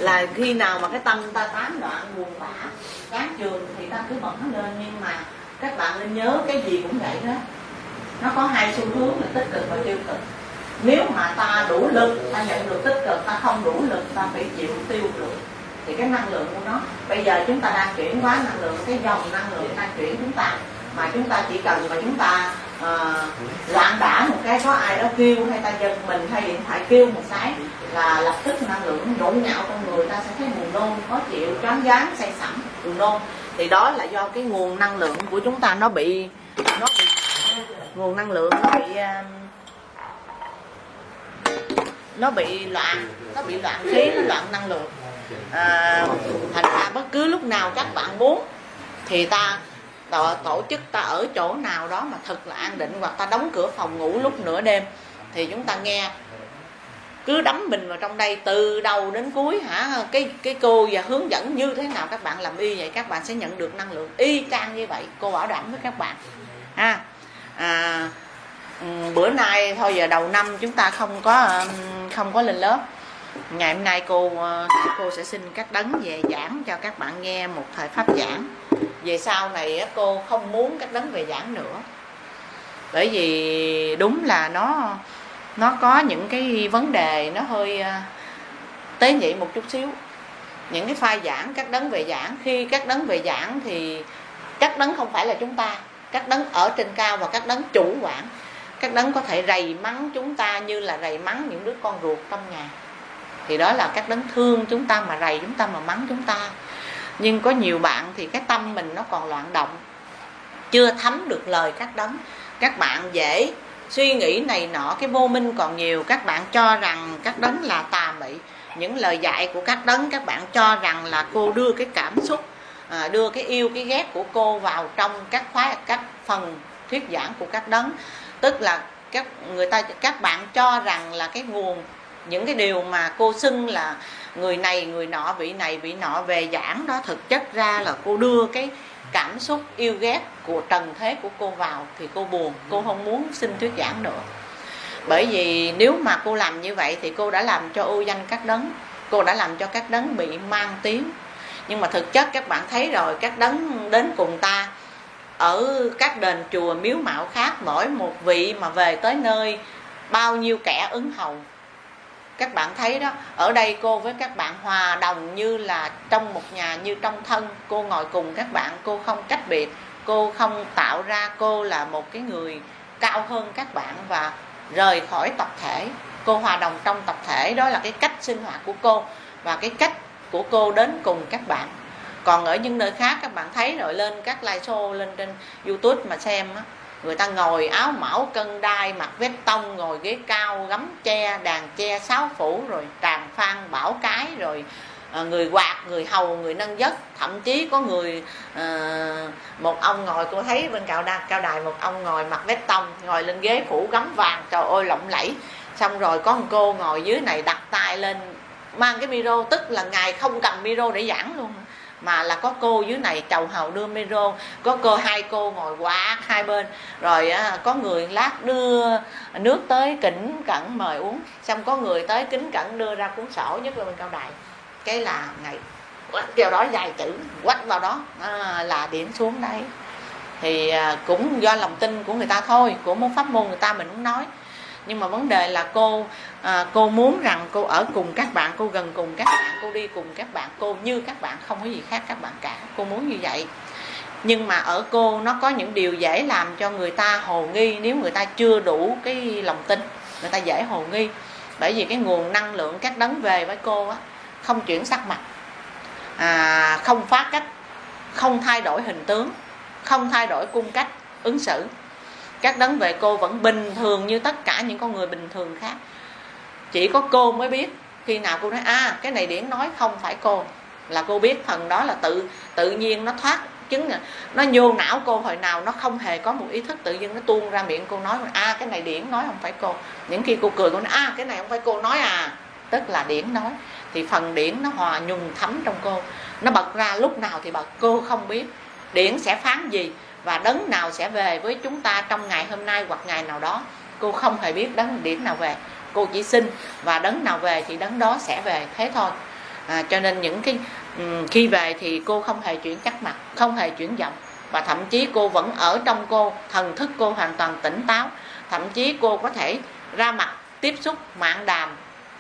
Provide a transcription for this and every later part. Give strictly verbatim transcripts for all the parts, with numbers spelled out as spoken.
là khi nào mà cái tâm ta tán loạn buồn bã chán chường thì ta cứ bật nó lên. Nhưng mà các bạn nên nhớ cái gì cũng vậy đó, nó có hai xu hướng là tích cực và tiêu cực. Nếu mà ta đủ lực ta nhận được tích cực, ta không đủ lực ta phải chịu tiêu cực, thì cái năng lượng của nó bây giờ chúng ta đang chuyển hóa năng lượng, cái dòng năng lượng đang chuyển chúng ta, mà chúng ta chỉ cần mà chúng ta uh, loạn đả một cái, có ai đó kêu hay ta giật mình hay điện thoại kêu một cái là lập tức năng lượng nhộn nhạo trong người ta sẽ thấy buồn nôn, khó chịu, choáng váng, say sẩm, buồn nôn. Thì đó là do cái nguồn năng lượng của chúng ta nó bị nó bị nguồn năng lượng nó bị uh, nó bị loạn, nó bị loạn khí, nó loạn năng lượng. À, thành ra bất cứ lúc nào các bạn muốn thì ta tổ, tổ chức ta ở chỗ nào đó mà thật là an định, hoặc ta đóng cửa phòng ngủ lúc nửa đêm thì chúng ta nghe cứ đắm mình vào trong đây từ đầu đến cuối hả, cái cái cô và hướng dẫn như thế nào các bạn làm y vậy, các bạn sẽ nhận được năng lượng y chang như vậy, cô bảo đảm với các bạn. À, à bữa nay thôi giờ đầu năm chúng ta không có không có lên lớp. Ngày hôm nay cô cô sẽ xin các đấng về giảng cho các bạn nghe một thời pháp giảng. Về sau này cô không muốn các đấng về giảng nữa, bởi vì đúng là nó nó có những cái vấn đề nó hơi tế nhị một chút xíu. Những cái pha giảng các đấng về giảng, khi các đấng về giảng thì các đấng không phải là chúng ta, các đấng ở trên cao và các đấng chủ quản. Các đấng có thể rầy mắng chúng ta như là rầy mắng những đứa con ruột trong nhà, thì đó là các đấng thương chúng ta mà rầy chúng ta, mà mắng chúng ta. Nhưng có nhiều bạn thì cái tâm mình nó còn loạn động, chưa thấm được lời các đấng. Các bạn dễ suy nghĩ này nọ, cái vô minh còn nhiều. Các bạn cho rằng các đấng là tà mị. Những lời dạy của các đấng các bạn cho rằng là cô đưa cái cảm xúc, à, đưa cái yêu cái ghét của cô vào trong các khóa, các phần thuyết giảng của các đấng. Tức là các người ta các bạn cho rằng là cái nguồn những cái điều mà cô xưng là người này người nọ, vị này vị nọ về giảng đó, thực chất ra là cô đưa cái cảm xúc yêu ghét của trần thế của cô vào, thì cô buồn, cô không muốn xin thuyết giảng nữa. Bởi vì nếu mà cô làm như vậy thì cô đã làm cho ô danh các đấng, cô đã làm cho các đấng bị mang tiếng. Nhưng mà thực chất các bạn thấy rồi, các đấng đến cùng ta ở các đền chùa miếu mạo khác, mỗi một vị mà về tới nơi bao nhiêu kẻ ứng hầu. Các bạn thấy đó, ở đây cô với các bạn hòa đồng như là trong một nhà, như trong thân. Cô ngồi cùng các bạn, cô không cách biệt, cô không tạo ra cô là một cái người cao hơn các bạn và rời khỏi tập thể. Cô hòa đồng trong tập thể, đó là cái cách sinh hoạt của cô và cái cách của cô đến cùng các bạn. Còn ở những nơi khác các bạn thấy rồi, lên các live show lên trên YouTube mà xem á, người ta ngồi áo mão cân đai, mặc vest tông, ngồi ghế cao, gắm tre, đàn tre, sáo phủ, rồi tràng phan, bảo cái, rồi à, người quạt, người hầu, người nâng giấc. Thậm chí có người à, một ông ngồi, cô thấy bên cao đài, cao đài một ông ngồi mặc vest tông, ngồi lên ghế phủ gắm vàng, trời ơi lộng lẫy. Xong rồi có một cô ngồi dưới này đặt tay lên mang cái micro, tức là ngài không cầm micro để giảng luôn, mà là có cô dưới này chầu hầu đưa micro, có cô hai cô ngồi quạt hai bên, rồi á, có người lát đưa nước tới kính cẩn mời uống, xong có người tới kính cẩn đưa ra cuốn sổ, nhất là bên cao đài, cái là ngày kêu đó vài chữ quách vào đó à, là điểm xuống đấy. Thì à, cũng do lòng tin của người ta thôi, của môn pháp môn người ta mình cũng nói. Nhưng mà vấn đề là cô à, cô muốn rằng cô ở cùng các bạn, cô gần cùng các bạn, cô đi cùng các bạn, cô như các bạn, không có gì khác các bạn cả. Cô muốn như vậy. Nhưng mà ở cô nó có những điều dễ làm cho người ta hồ nghi. Nếu người ta chưa đủ cái lòng tin, người ta dễ hồ nghi. Bởi vì cái nguồn năng lượng các đấng về với cô á, không chuyển sắc mặt, à, không phá cách, không thay đổi hình tướng, không thay đổi cung cách ứng xử. Các đấng về cô vẫn bình thường như tất cả những con người bình thường khác. Chỉ có cô mới biết. Khi nào cô nói à cái này điển nói không phải cô, là cô biết phần đó là tự tự nhiên nó thoát chứng, nó vô não cô hồi nào nó không hề có một ý thức, tự nhiên nó tuôn ra miệng cô nói à cái này điển nói không phải cô. Những khi cô cười cô nói à cái này không phải cô nói à, tức là điển nói. Thì phần điển nó hòa nhuần thấm trong cô, nó bật ra lúc nào thì bật, cô không biết điển sẽ phán gì và đấng nào sẽ về với chúng ta trong ngày hôm nay hoặc ngày nào đó. Cô không hề biết đấng điển nào về, cô chỉ xin và đấng nào về thì đấng đó sẽ về, thế thôi. à, cho nên những cái um, khi về thì cô không hề chuyển sắc mặt, không hề chuyển giọng, và thậm chí cô vẫn ở trong cô, thần thức cô hoàn toàn tỉnh táo, thậm chí cô có thể ra mặt tiếp xúc mạn đàm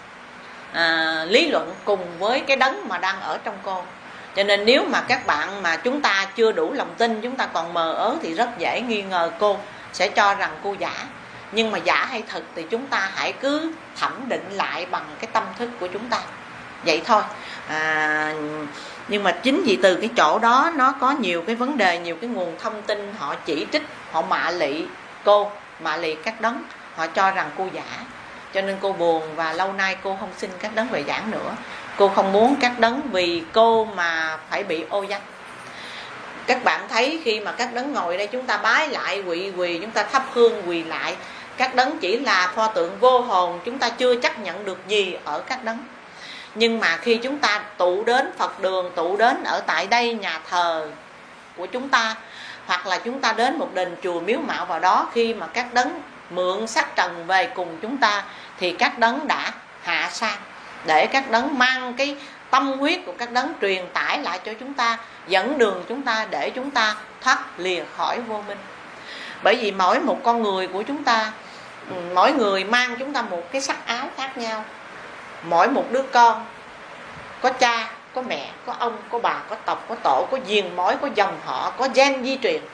à, lý luận cùng với cái đấng mà đang ở trong cô. Cho nên nếu mà các bạn mà chúng ta chưa đủ lòng tin, chúng ta còn mờ ớ thì rất dễ nghi ngờ cô, sẽ cho rằng cô giả. Nhưng mà giả hay thật thì chúng ta hãy cứ thẩm định lại bằng cái tâm thức của chúng ta, vậy thôi. à, Nhưng mà chính vì từ cái chỗ đó nó có nhiều cái vấn đề, nhiều cái nguồn thông tin họ chỉ trích, họ mạ lị cô, mạ lị các đấng, họ cho rằng cô giả. Cho nên cô buồn và lâu nay cô không xin các đấng về giảng nữa. Cô không muốn các đấng vì cô mà phải bị ô danh. Các bạn thấy khi mà các đấng ngồi đây, chúng ta bái lại, quỳ quỳ, chúng ta thắp hương quỳ lại, các đấng chỉ là pho tượng vô hồn, chúng ta chưa chấp nhận được gì ở các đấng. Nhưng mà khi chúng ta tụ đến Phật đường, tụ đến ở tại đây nhà thờ của chúng ta, hoặc là chúng ta đến một đền chùa miếu mạo vào đó, khi mà các đấng mượn sắc trần về cùng chúng ta, thì các đấng đã hạ sang, để các đấng mang cái tâm huyết của các đấng truyền tải lại cho chúng ta, dẫn đường chúng ta để chúng ta thoát lìa khỏi vô minh. Bởi vì mỗi một con người của chúng ta, mỗi người mang chúng ta một cái sắc áo khác nhau. Mỗi một đứa con có cha, có mẹ, có ông, có bà, có tộc, có tổ, có diền mối, có dòng họ, có gen di truyền.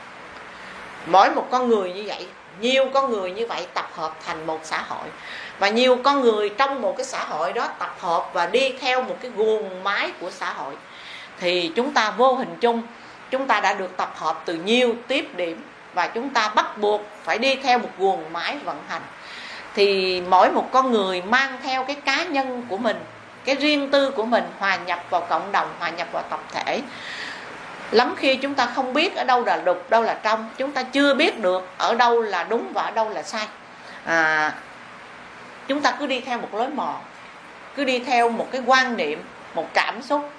Mỗi một con người như vậy, nhiều con người như vậy tập hợp thành một xã hội. Và nhiều con người trong một cái xã hội đó tập hợp và đi theo một cái guồng máy của xã hội, thì chúng ta vô hình chung, chúng ta đã được tập hợp từ nhiều tiếp điểm, và chúng ta bắt buộc phải đi theo một guồng máy vận hành. Thì mỗi một con người mang theo cái cá nhân của mình, cái riêng tư của mình, hòa nhập vào cộng đồng, hòa nhập vào tập thể. Lắm khi chúng ta không biết ở đâu là đục, đâu là trong. Chúng ta chưa biết được ở đâu là đúng và ở đâu là sai. à, Chúng ta cứ đi theo một lối mòn, cứ đi theo một cái quan niệm, một cảm xúc,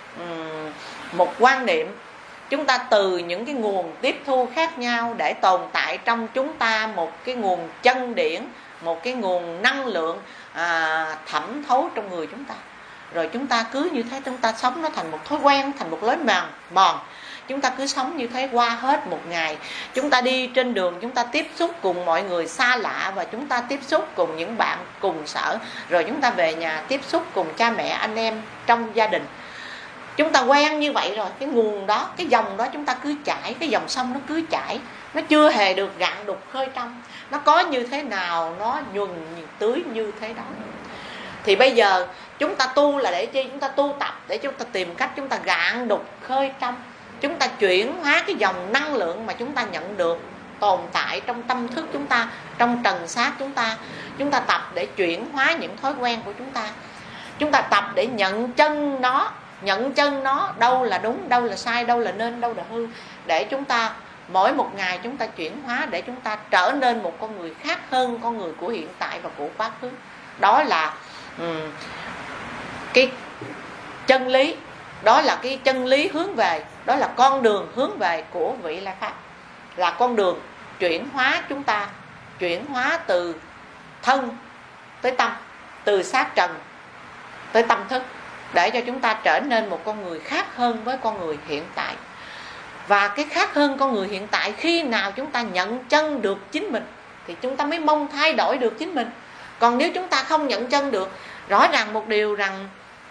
một quan niệm. Chúng ta từ những cái nguồn tiếp thu khác nhau để tồn tại trong chúng ta một cái nguồn chân điển, một cái nguồn năng lượng à, thẩm thấu trong người chúng ta. Rồi chúng ta cứ như thế, chúng ta sống nó thành một thói quen, thành một lối mòn mòn. Chúng ta cứ sống như thế qua hết một ngày. Chúng ta đi trên đường, chúng ta tiếp xúc cùng mọi người xa lạ, và chúng ta tiếp xúc cùng những bạn cùng sở. Rồi chúng ta về nhà tiếp xúc cùng cha mẹ, anh em trong gia đình. Chúng ta quen như vậy rồi, cái nguồn đó, cái dòng đó chúng ta cứ chảy, cái dòng sông nó cứ chảy, nó chưa hề được gạn đục khơi trong. Nó có như thế nào, nó nhuần tưới như thế đó. Thì bây giờ chúng ta tu là để chi? Chúng ta tu tập để chúng ta tìm cách chúng ta gạn đục khơi trong. Chúng ta chuyển hóa cái dòng năng lượng mà chúng ta nhận được tồn tại trong tâm thức chúng ta, trong trần xác chúng ta. Chúng ta tập để chuyển hóa những thói quen của chúng ta. Chúng ta tập để nhận chân nó, nhận chân nó, đâu là đúng, đâu là sai, đâu là nên, đâu là hư. Để chúng ta mỗi một ngày chúng ta chuyển hóa, để chúng ta trở nên một con người khác hơn con người của hiện tại và của quá khứ. Đó là um, cái chân lý, đó là cái chân lý hướng về, đó là con đường hướng về của vị La Pháp. Là con đường chuyển hóa chúng ta, chuyển hóa từ thân tới tâm, từ xác trần tới tâm thức, để cho chúng ta trở nên một con người khác hơn với con người hiện tại. Và cái khác hơn con người hiện tại, khi nào chúng ta nhận chân được chính mình thì chúng ta mới mong thay đổi được chính mình. Còn nếu chúng ta không nhận chân được, rõ ràng một điều rằng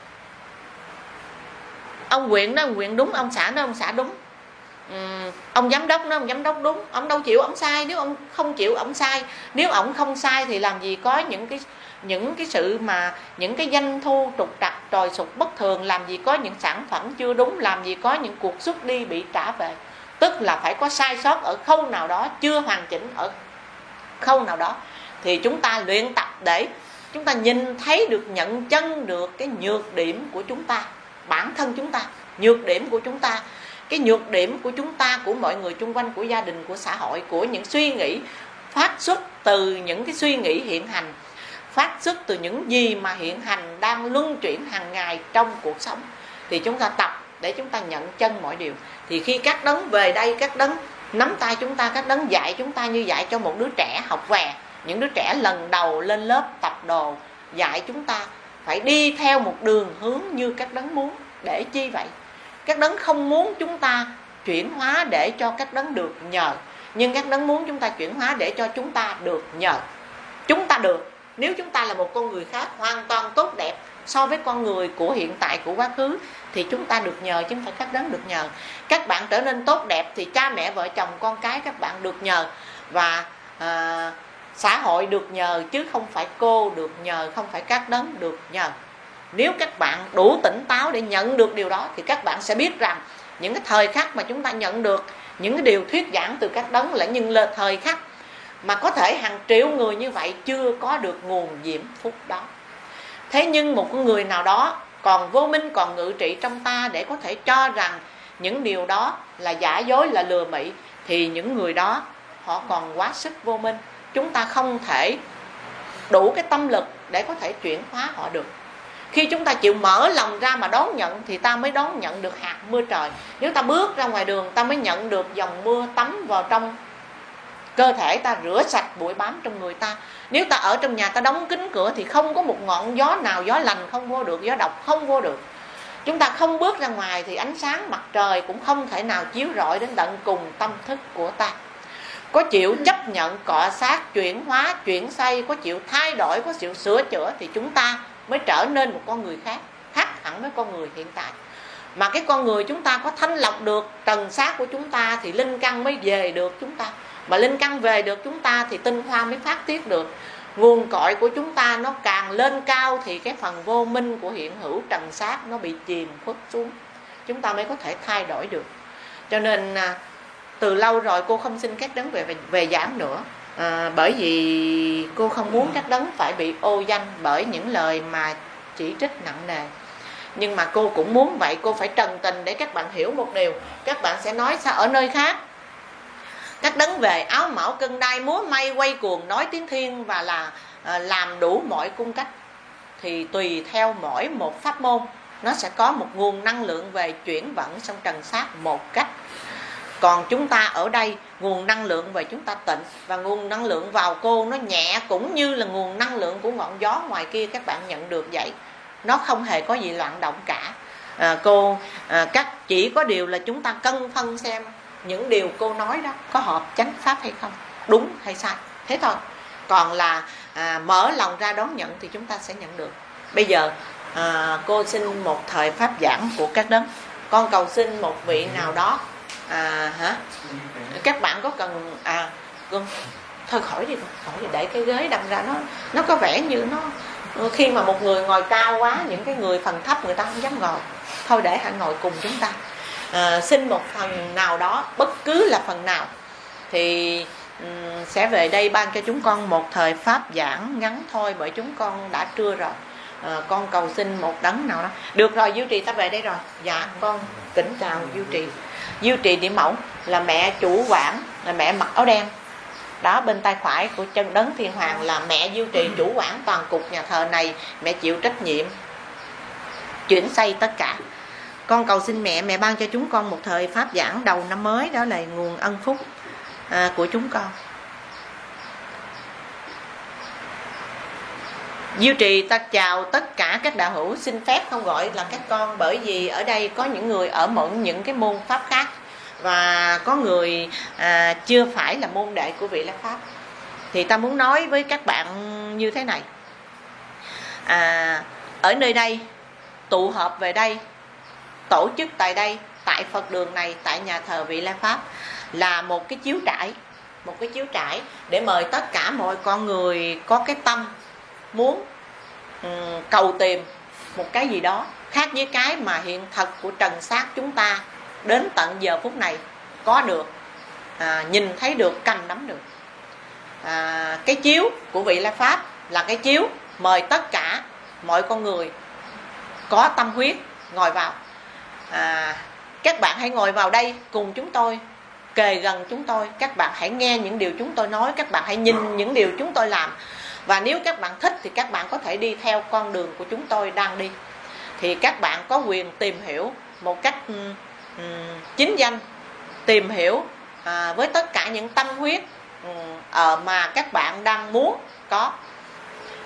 ông huyện nói ông huyện đúng, ông xã nói ông xã đúng, uhm, ông giám đốc nói ông giám đốc đúng. Ông đâu chịu ông sai, nếu ông không chịu ông sai. Nếu ông không sai thì làm gì có những cái những cái sự mà những cái doanh thu trục trặc trồi sụt bất thường, làm gì có những sản phẩm chưa đúng, làm gì có những cuộc xuất đi bị trả về. Tức là phải có sai sót ở khâu nào đó, chưa hoàn chỉnh ở khâu nào đó. Thì chúng ta luyện tập để chúng ta nhìn thấy được, nhận chân được cái nhược điểm của chúng ta, bản thân chúng ta, nhược điểm của chúng ta, cái nhược điểm của chúng ta, của mọi người chung quanh, của gia đình, của xã hội, của những suy nghĩ phát xuất từ những cái suy nghĩ hiện hành, phát xuất từ những gì mà hiện hành đang luân chuyển hàng ngày trong cuộc sống. Thì chúng ta tập để chúng ta nhận chân mọi điều. Thì khi các đấng về đây, các đấng nắm tay chúng ta, các đấng dạy chúng ta như dạy cho một đứa trẻ học vè. Những đứa trẻ lần đầu lên lớp tập đồ, dạy chúng ta phải đi theo một đường hướng như các đấng muốn. Để chi vậy? Các đấng không muốn chúng ta chuyển hóa để cho các đấng được nhờ, nhưng các đấng muốn chúng ta chuyển hóa để cho chúng ta được nhờ. Chúng ta được, nếu chúng ta là một con người khác hoàn toàn tốt đẹp so với con người của hiện tại, của quá khứ, thì chúng ta được nhờ chứ không phải các đấng được nhờ. Các bạn trở nên tốt đẹp thì cha mẹ, vợ chồng, con cái các bạn được nhờ, và à, xã hội được nhờ, chứ không phải cô được nhờ, không phải các đấng được nhờ. Nếu các bạn đủ tỉnh táo để nhận được điều đó, thì các bạn sẽ biết rằng những cái thời khắc mà chúng ta nhận được những cái điều thuyết giảng từ các đấng là những lời thời khắc mà có thể hàng triệu người như vậy chưa có được nguồn diễm phúc đó. Thế nhưng một con người nào đó còn vô minh, còn ngự trị trong ta để có thể cho rằng những điều đó là giả dối, là lừa bịp, thì những người đó họ còn quá sức vô minh. Chúng ta không thể đủ cái tâm lực để có thể chuyển hóa họ được. Khi chúng ta chịu mở lòng ra mà đón nhận thì ta mới đón nhận được hạt mưa trời. Nếu ta bước ra ngoài đường, ta mới nhận được dòng mưa tắm vào trong cơ thể ta, rửa sạch bụi bám trong người ta. Nếu ta ở trong nhà ta đóng kín cửa thì không có một ngọn gió nào, gió lành không vô được, gió độc không vô được. Chúng ta không bước ra ngoài thì ánh sáng mặt trời cũng không thể nào chiếu rọi đến tận cùng tâm thức của ta. Có chịu chấp nhận, cọ sát, chuyển hóa, chuyển xây, có chịu thay đổi, có chịu sửa chữa thì chúng ta mới trở nên một con người khác, khác hẳn với con người hiện tại. Mà cái con người chúng ta có thanh lọc được trần xác của chúng ta thì linh căn mới về được chúng ta. Mà linh căn về được chúng ta thì tinh hoa mới phát tiết được. Nguồn cội của chúng ta nó càng lên cao thì cái phần vô minh của hiện hữu trần xác nó bị chìm khuất xuống, chúng ta mới có thể thay đổi được. Cho nên từ lâu rồi cô không xin các đấng về, về, về giảng nữa, à, bởi vì cô không muốn các đấng phải bị ô danh bởi những lời mà chỉ trích nặng nề. Nhưng mà cô cũng muốn vậy, cô phải trần tình để các bạn hiểu một điều. Các bạn sẽ nói sao ở nơi khác các đấng về áo mão cân đai, múa may quay cuồng, nói tiếng thiên và là à, làm đủ mọi cung cách. Thì tùy theo mỗi một pháp môn, nó sẽ có một nguồn năng lượng về chuyển vận trong trần xác một cách. Còn chúng ta ở đây, nguồn năng lượng về chúng ta tịnh, và nguồn năng lượng vào cô nó nhẹ, cũng như là nguồn năng lượng của ngọn gió ngoài kia các bạn nhận được vậy. Nó không hề có gì loạn động cả. à, Cô à, các chỉ có điều là chúng ta cân phân xem những điều cô nói đó có hợp chánh pháp hay không, đúng hay sai, thế thôi. Còn là à, mở lòng ra đón nhận thì chúng ta sẽ nhận được. Bây giờ à, cô xin một thời pháp giảng của các đấng. Con cầu xin một vị nào đó à, hả? Các bạn có cần à con thôi khỏi đi, khỏi đi, để cái ghế đâm ra nó nó có vẻ như nó khi mà một người ngồi cao quá, những cái người phần thấp người ta không dám ngồi. Thôi để hãy ngồi cùng chúng ta. À, xin một phần nào đó, bất cứ là phần nào, thì um, sẽ về đây ban cho chúng con một thời pháp giảng ngắn thôi, bởi chúng con đã trưa rồi. À, con cầu xin một đấng nào đó. Được rồi, Diêu Trì ta về đây rồi. Dạ con kính chào Diêu Trì. Diêu Trì Điểm Mẫu là mẹ chủ quản, là mẹ mặc áo đen đó. Bên tay phải của chân đấng Thiên Hoàng là mẹ Diêu Trì, chủ quản toàn cục nhà thờ này. Mẹ chịu trách nhiệm chuyển xây tất cả. Con cầu xin mẹ, mẹ ban cho chúng con một thời pháp giảng đầu năm mới, đó là nguồn ân phúc à, của chúng con. Diêu Trì ta chào tất cả các đạo hữu, xin phép không gọi là các con, bởi vì ở đây có những người ở mượn những cái môn pháp khác, và có người à, chưa phải là môn đệ của vị La Pháp. Thì ta muốn nói với các bạn như thế này. à, Ở nơi đây, tụ họp về đây, tổ chức tại đây, tại Phật đường này, tại nhà thờ vị La Pháp, là một cái chiếu trải, một cái chiếu trải để mời tất cả mọi con người có cái tâm muốn um, cầu tìm một cái gì đó khác với cái mà hiện thật của trần xác chúng ta đến tận giờ phút này có được, à, nhìn thấy được, cầm nắm được. à, Cái chiếu của vị La Pháp là cái chiếu mời tất cả mọi con người có tâm huyết ngồi vào. à, Các bạn hãy ngồi vào đây cùng chúng tôi, kề gần chúng tôi. Các bạn hãy nghe những điều chúng tôi nói, các bạn hãy nhìn những điều chúng tôi làm. Và nếu các bạn thích thì các bạn có thể đi theo con đường của chúng tôi đang đi. Thì các bạn có quyền tìm hiểu một cách um, chính danh, tìm hiểu à, với tất cả những tâm huyết um, ở mà các bạn đang muốn có.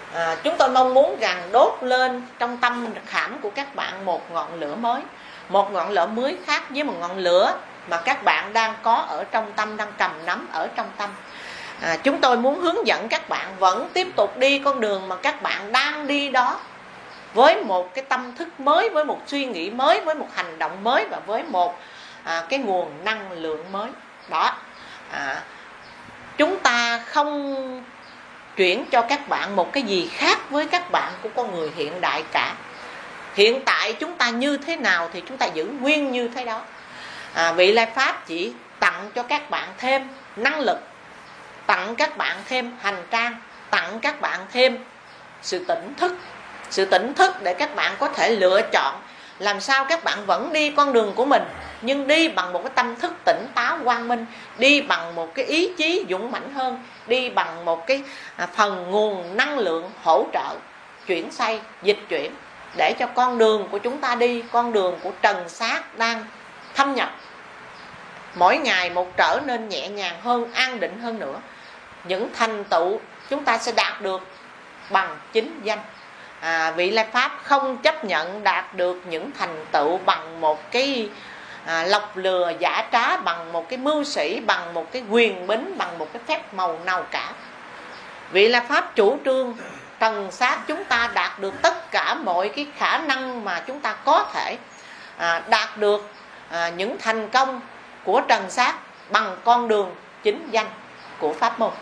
à, chúng tôi mong muốn rằng đốt lên trong tâm khảm của các bạn một ngọn lửa mới, một ngọn lửa mới khác với một ngọn lửa mà các bạn đang có ở trong tâm, đang cầm nắm ở trong tâm. à, Chúng tôi muốn hướng dẫn các bạn vẫn tiếp tục đi con đường mà các bạn đang đi đó, với một cái tâm thức mới, với một suy nghĩ mới, với một hành động mới, và với một à, cái nguồn năng lượng mới đó. à, Chúng ta không chuyển cho các bạn một cái gì khác với các bạn của con người hiện đại cả. Hiện tại chúng ta như thế nào thì chúng ta giữ nguyên như thế đó. à, Vị Lai Pháp chỉ tặng cho các bạn thêm năng lực, tặng các bạn thêm hành trang, tặng các bạn thêm sự tỉnh thức. Sự tỉnh thức để các bạn có thể lựa chọn làm sao các bạn vẫn đi con đường của mình, nhưng đi bằng một cái tâm thức tỉnh táo quang minh, đi bằng một cái ý chí dũng mãnh hơn, đi bằng một cái phần nguồn năng lượng hỗ trợ chuyển xây, dịch chuyển, để cho con đường của chúng ta đi, con đường của trần xác đang thâm nhập, mỗi ngày một trở nên nhẹ nhàng hơn, an định hơn nữa. Những thành tựu chúng ta sẽ đạt được bằng chính danh. à, Vị Lai Pháp không chấp nhận đạt được những thành tựu bằng một cái à, lọc lừa giả trá, bằng một cái mưu sĩ, bằng một cái quyền bính, bằng một cái phép màu nào cả. Vị Lai Pháp chủ trương trần xác chúng ta đạt được tất cả mọi cái khả năng mà chúng ta có thể à, đạt được à, những thành công của trần xác bằng con đường chính danh của pháp môn.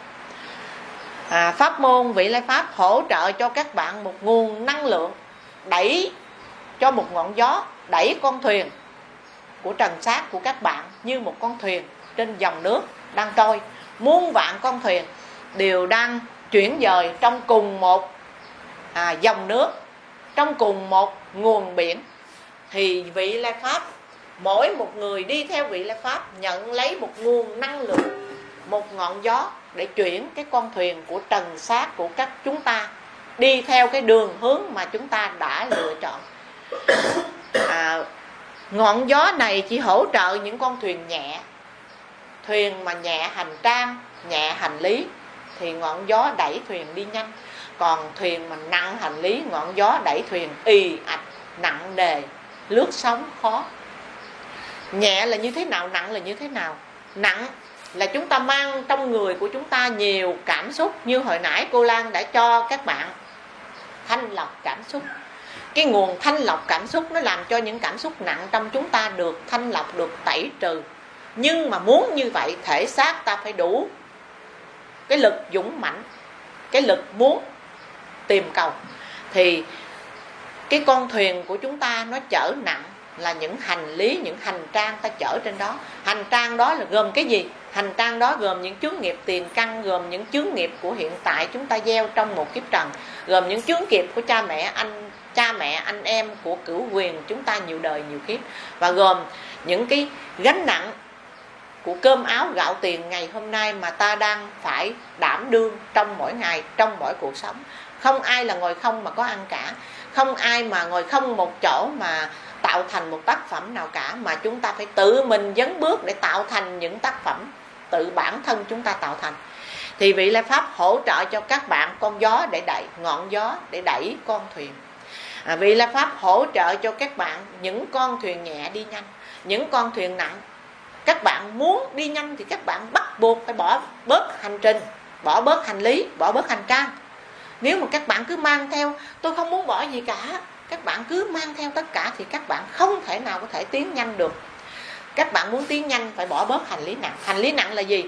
à, Pháp môn Vị Lai Pháp hỗ trợ cho các bạn một nguồn năng lượng, đẩy cho một ngọn gió, đẩy con thuyền của trần xác của các bạn như một con thuyền trên dòng nước đang trôi. Muôn vạn con thuyền đều đang chuyển dời trong cùng một à, dòng nước, trong cùng một nguồn biển. Thì Vị Lai Pháp, mỗi một người đi theo Vị Lai Pháp nhận lấy một nguồn năng lượng, một ngọn gió để chuyển cái con thuyền của trần xác của các chúng ta đi theo cái đường hướng mà chúng ta đã lựa chọn. à, Ngọn gió này chỉ hỗ trợ những con thuyền nhẹ, thuyền mà nhẹ hành trang, nhẹ hành lý thì ngọn gió đẩy thuyền đi nhanh. Còn thuyền mà nặng hành lý, ngọn gió đẩy thuyền ì ạch, nặng nề, lướt sóng khó. Nhẹ là như thế nào, nặng là như thế nào? Nặng là chúng ta mang trong người của chúng ta nhiều cảm xúc, như hồi nãy cô Lan đã cho các bạn thanh lọc cảm xúc. Cái nguồn thanh lọc cảm xúc nó làm cho những cảm xúc nặng trong chúng ta được thanh lọc, được tẩy trừ. Nhưng mà muốn như vậy, thể xác ta phải đủ cái lực dũng mãnh, cái lực muốn tìm cầu. Thì cái con thuyền của chúng ta nó chở nặng là những hành lý, những hành trang ta chở trên đó. Hành trang đó là gồm cái gì? Hành trang đó gồm những chướng nghiệp tiền căn, gồm những chướng nghiệp của hiện tại chúng ta gieo trong một kiếp trần, gồm những chướng nghiệp của cha mẹ anh cha mẹ anh em, của cửu quyền chúng ta nhiều đời nhiều kiếp, và gồm những cái gánh nặng của cơm áo gạo tiền ngày hôm nay mà ta đang phải đảm đương trong mỗi ngày, trong mỗi cuộc sống. Không ai là ngồi không mà có ăn cả, không ai mà ngồi không một chỗ mà tạo thành một tác phẩm nào cả, mà chúng ta phải tự mình dấn bước để tạo thành những tác phẩm tự bản thân chúng ta tạo thành. Thì Vị Lai Pháp hỗ trợ cho các bạn con gió để đẩy, ngọn gió để đẩy con thuyền. à, Vị Lai Pháp hỗ trợ cho các bạn những con thuyền nhẹ đi nhanh, những con thuyền nặng các bạn muốn đi nhanh thì các bạn bắt buộc phải bỏ bớt hành trình, bỏ bớt hành lý, bỏ bớt hành trang. Nếu mà các bạn cứ mang theo, tôi không muốn bỏ gì cả, các bạn cứ mang theo tất cả thì các bạn không thể nào có thể tiến nhanh được. Các bạn muốn tiến nhanh phải bỏ bớt hành lý nặng. Hành lý nặng là gì?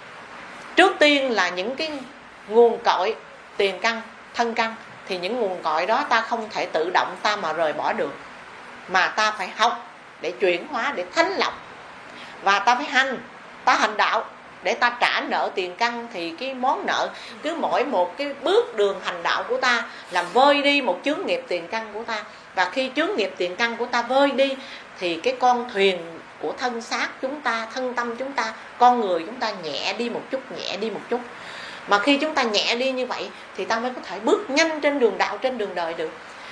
Trước tiên là những cái nguồn cội tiền căn, thân căn. Thì những nguồn cội đó ta không thể tự động ta mà rời bỏ được, mà ta phải học để chuyển hóa, để thanh lọc. Và ta phải hành, ta hành đạo để ta trả nợ tiền căn. Thì cái món nợ, cứ mỗi một cái bước đường hành đạo của ta làm vơi đi một chướng nghiệp tiền căn của ta. Và khi chướng nghiệp tiền căn của ta vơi đi thì cái con thuyền của thân xác chúng ta, thân tâm chúng ta, con người chúng ta nhẹ đi một chút, nhẹ đi một chút. Mà khi chúng ta nhẹ đi như vậy thì ta mới có thể bước nhanh trên đường đạo, trên đường đời được.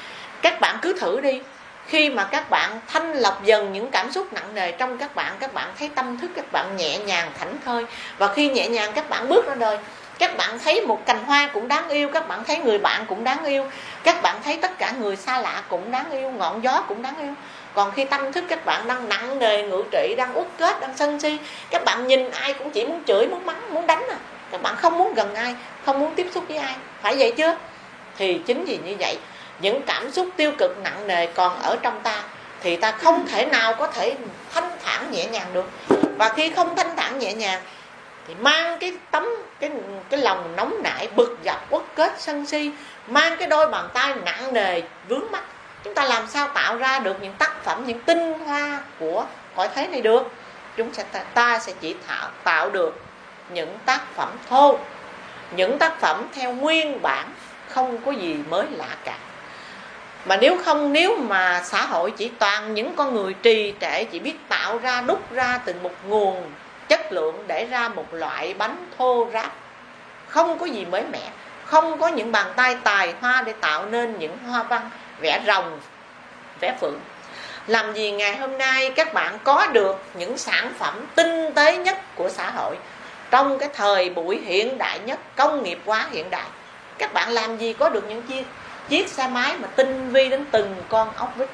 Các bạn cứ thử đi. Khi mà các bạn thanh lọc dần những cảm xúc nặng nề trong các bạn, các bạn thấy tâm thức các bạn nhẹ nhàng thảnh thơi. Và khi nhẹ nhàng các bạn bước ra đời Các bạn thấy một cành hoa cũng đáng yêu, các bạn thấy người bạn cũng đáng yêu, các bạn thấy tất cả người xa lạ cũng đáng yêu, ngọn gió cũng đáng yêu. Còn khi tâm thức các bạn đang nặng nề ngự trị, đang uất kết, đang sân si, các bạn nhìn ai cũng chỉ muốn chửi, muốn mắng, muốn đánh à. Các bạn không muốn gần ai, không muốn tiếp xúc với ai, phải vậy chưa? Thì chính vì như vậy, những cảm xúc tiêu cực nặng nề còn ở trong ta, thì ta không thể nào có thể thanh thản nhẹ nhàng được. Và khi không thanh thản nhẹ nhàng thì mang cái tấm cái cái lòng nóng nảy, bực dọc, uất kết, sân si, mang cái đôi bàn tay nặng nề vướng mắc, chúng ta làm sao tạo ra được những tác phẩm, những tinh hoa của cõi thế này được? Chúng sẽ ta sẽ chỉ tạo, tạo được những tác phẩm thô, những tác phẩm theo nguyên bản, không có gì mới lạ cả. Mà nếu không, nếu mà xã hội chỉ toàn những con người trì trệ, chỉ biết tạo ra, đúc ra từng một nguồn chất lượng để ra một loại bánh thô ráp, không có gì mới mẻ, không có những bàn tay tài hoa để tạo nên những hoa văn, vẽ rồng, vẽ phượng. Làm gì ngày hôm nay các bạn có được những sản phẩm tinh tế nhất của xã hội trong cái thời buổi hiện đại nhất, công nghiệp hóa hiện đại? Các bạn làm gì có được những chiếc chiếc xe máy mà tinh vi đến từng con ốc vít?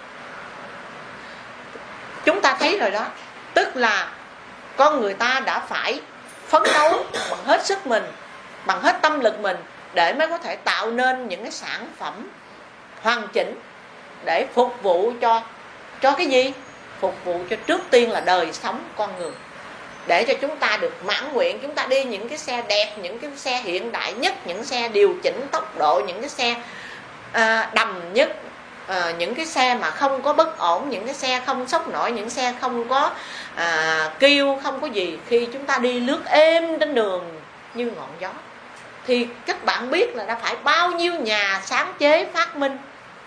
Chúng ta thấy rồi đó, tức là con người ta đã phải phấn đấu bằng hết sức mình, bằng hết tâm lực mình, để mới có thể tạo nên những cái sản phẩm hoàn chỉnh để phục vụ cho cho cái gì? Phục vụ cho trước tiên là đời sống con người, để cho chúng ta được mãn nguyện. Chúng ta đi những cái xe đẹp, những cái xe hiện đại nhất, những xe điều chỉnh tốc độ, những cái xe à, đầm nhất, à, những cái xe mà không có bất ổn, những cái xe không sốc nổi, những xe không có à, kêu, không có gì. Khi chúng ta đi lướt êm trên đường như ngọn gió, thì các bạn biết là đã phải bao nhiêu nhà sáng chế phát minh.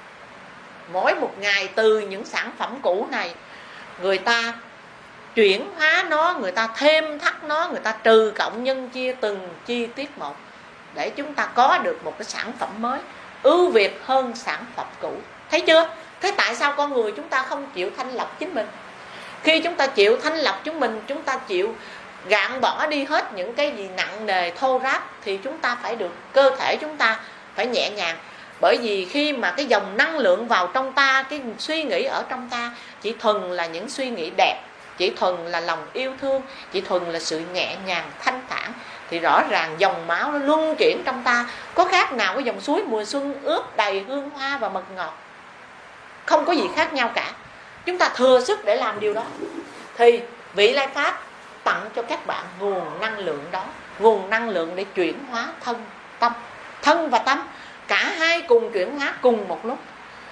Mỗi một ngày từ những sản phẩm cũ này, người ta chuyển hóa nó, người ta thêm thắt nó, người ta trừ cộng nhân chia từng chi tiết một, để chúng ta có được một cái sản phẩm mới ưu việt hơn sản phẩm cũ. Thấy chưa? Thế tại sao con người chúng ta không chịu thanh lọc chính mình? Khi chúng ta chịu thanh lọc chúng mình, chúng ta chịu gạn bỏ đi hết những cái gì nặng nề thô ráp, thì chúng ta phải được, cơ thể chúng ta phải nhẹ nhàng. Bởi vì khi mà cái dòng năng lượng vào trong ta, cái suy nghĩ ở trong ta chỉ thuần là những suy nghĩ đẹp, chỉ thuần là lòng yêu thương, chỉ thuần là sự nhẹ nhàng, thanh thản, thì rõ ràng dòng máu nó luân chuyển trong ta. Có khác nào cái dòng suối mùa xuân ướp đầy hương hoa và mật ngọt? Không có gì khác nhau cả. Chúng ta thừa sức để làm điều đó. Thì vị Lai Pháp tặng cho các bạn nguồn năng lượng đó, nguồn năng lượng để chuyển hóa thân, tâm. Thân và tâm, cả hai cùng chuyển hóa cùng một lúc.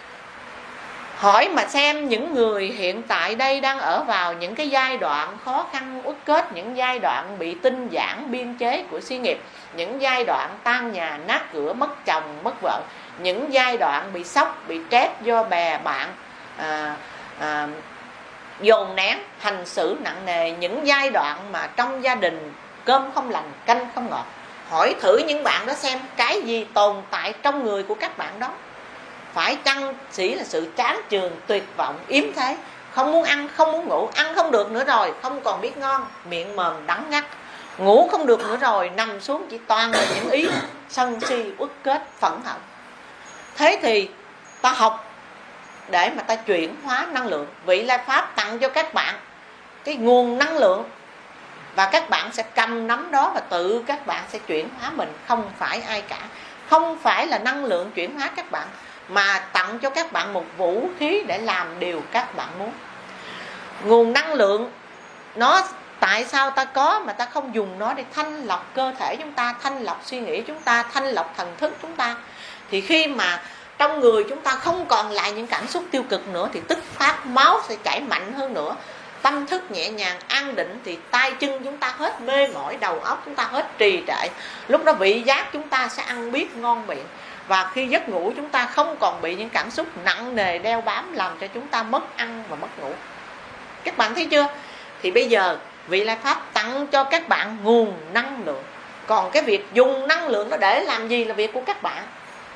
Hỏi mà xem những người hiện tại đây đang ở vào những cái giai đoạn khó khăn uất kết, những giai đoạn bị tinh giản biên chế của xí nghiệp, những giai đoạn tan nhà nát cửa, mất chồng mất vợ, những giai đoạn bị sốc, bị stress do bè bạn à, à, dồn nén, hành xử nặng nề, những giai đoạn mà trong gia đình cơm không lành, canh không ngọt. Hỏi thử những bạn đó xem cái gì tồn tại trong người của các bạn đó. Phải chăng chỉ là sự chán chường, tuyệt vọng, yếm thế, không muốn ăn, không muốn ngủ, ăn không được nữa rồi, không còn biết ngon, miệng mồm đắng ngắt, ngủ không được nữa rồi, nằm xuống chỉ toàn là những ý sân si, uất kết, phẫn hận. Thế thì ta học để mà ta chuyển hóa năng lượng. Vị Lai Pháp tặng cho các bạn cái nguồn năng lượng, và các bạn sẽ cầm nắm đó và tự các bạn sẽ chuyển hóa mình, không phải ai cả. Không phải là năng lượng chuyển hóa các bạn, mà tặng cho các bạn một vũ khí để làm điều các bạn muốn. Nguồn năng lượng nó tại sao ta có mà ta không dùng nó để thanh lọc cơ thể chúng ta, thanh lọc suy nghĩ chúng ta, thanh lọc thần thức chúng ta? Thì khi mà trong người chúng ta không còn lại những cảm xúc tiêu cực nữa, thì tức phát máu sẽ chảy mạnh hơn nữa, tâm thức nhẹ nhàng an định, thì tay chân chúng ta hết mê mỏi, đầu óc chúng ta hết trì trệ. Lúc đó vị giác chúng ta sẽ ăn biết ngon miệng. Và khi giấc ngủ chúng ta không còn bị những cảm xúc nặng nề đeo bám, làm cho chúng ta mất ăn và mất ngủ. Các bạn thấy chưa? Thì bây giờ vị Lai Pháp tặng cho các bạn nguồn năng lượng. Còn cái việc dùng năng lượng đó để làm gì là việc của các bạn.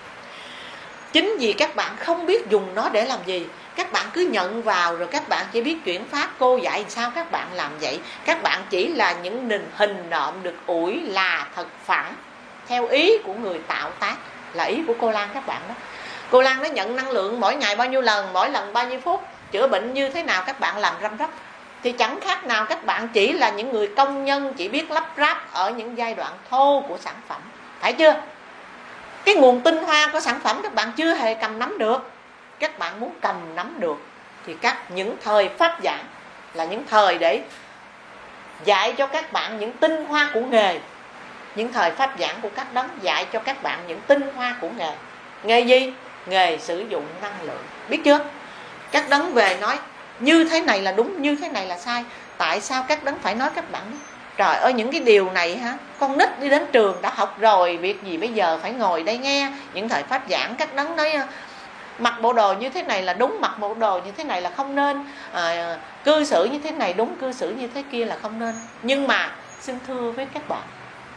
Chính vì các bạn không biết dùng nó để làm gì, các bạn cứ nhận vào rồi các bạn chỉ biết chuyển phát. Cô dạy sao các bạn làm vậy. Các bạn chỉ là những hình nộm được ủi là thật phẳng. theo ý của người tạo tác, là ý của cô Lan các bạn đó. Cô Lan nó nhận năng lượng mỗi ngày bao nhiêu lần, mỗi lần bao nhiêu phút, chữa bệnh như thế nào các bạn làm răm rắp. Thì chẳng khác nào các bạn chỉ là những người công nhân chỉ biết lắp ráp ở những giai đoạn thô của sản phẩm, phải chưa? Cái nguồn tinh hoa của sản phẩm các bạn chưa hề cầm nắm được. Các bạn muốn cầm nắm được thì các những thời pháp giảng là những thời để dạy cho các bạn những tinh hoa của nghề. Những thời pháp giảng của các đấng dạy cho các bạn những tinh hoa của nghề. Nghề gì? Nghề sử dụng năng lượng, biết chưa? Các đấng về nói như thế này là đúng, như thế này là sai. Tại sao các đấng phải nói các bạn? Trời ơi, những cái điều này hả, con nít đi đến trường đã học rồi, việc gì bây giờ phải ngồi đây nghe những thời pháp giảng. Các đấng nói mặc bộ đồ như thế này là đúng, mặc bộ đồ như thế này là không nên, à, cư xử như thế này đúng, cư xử như thế kia là không nên. Nhưng mà xin thưa với các bạn,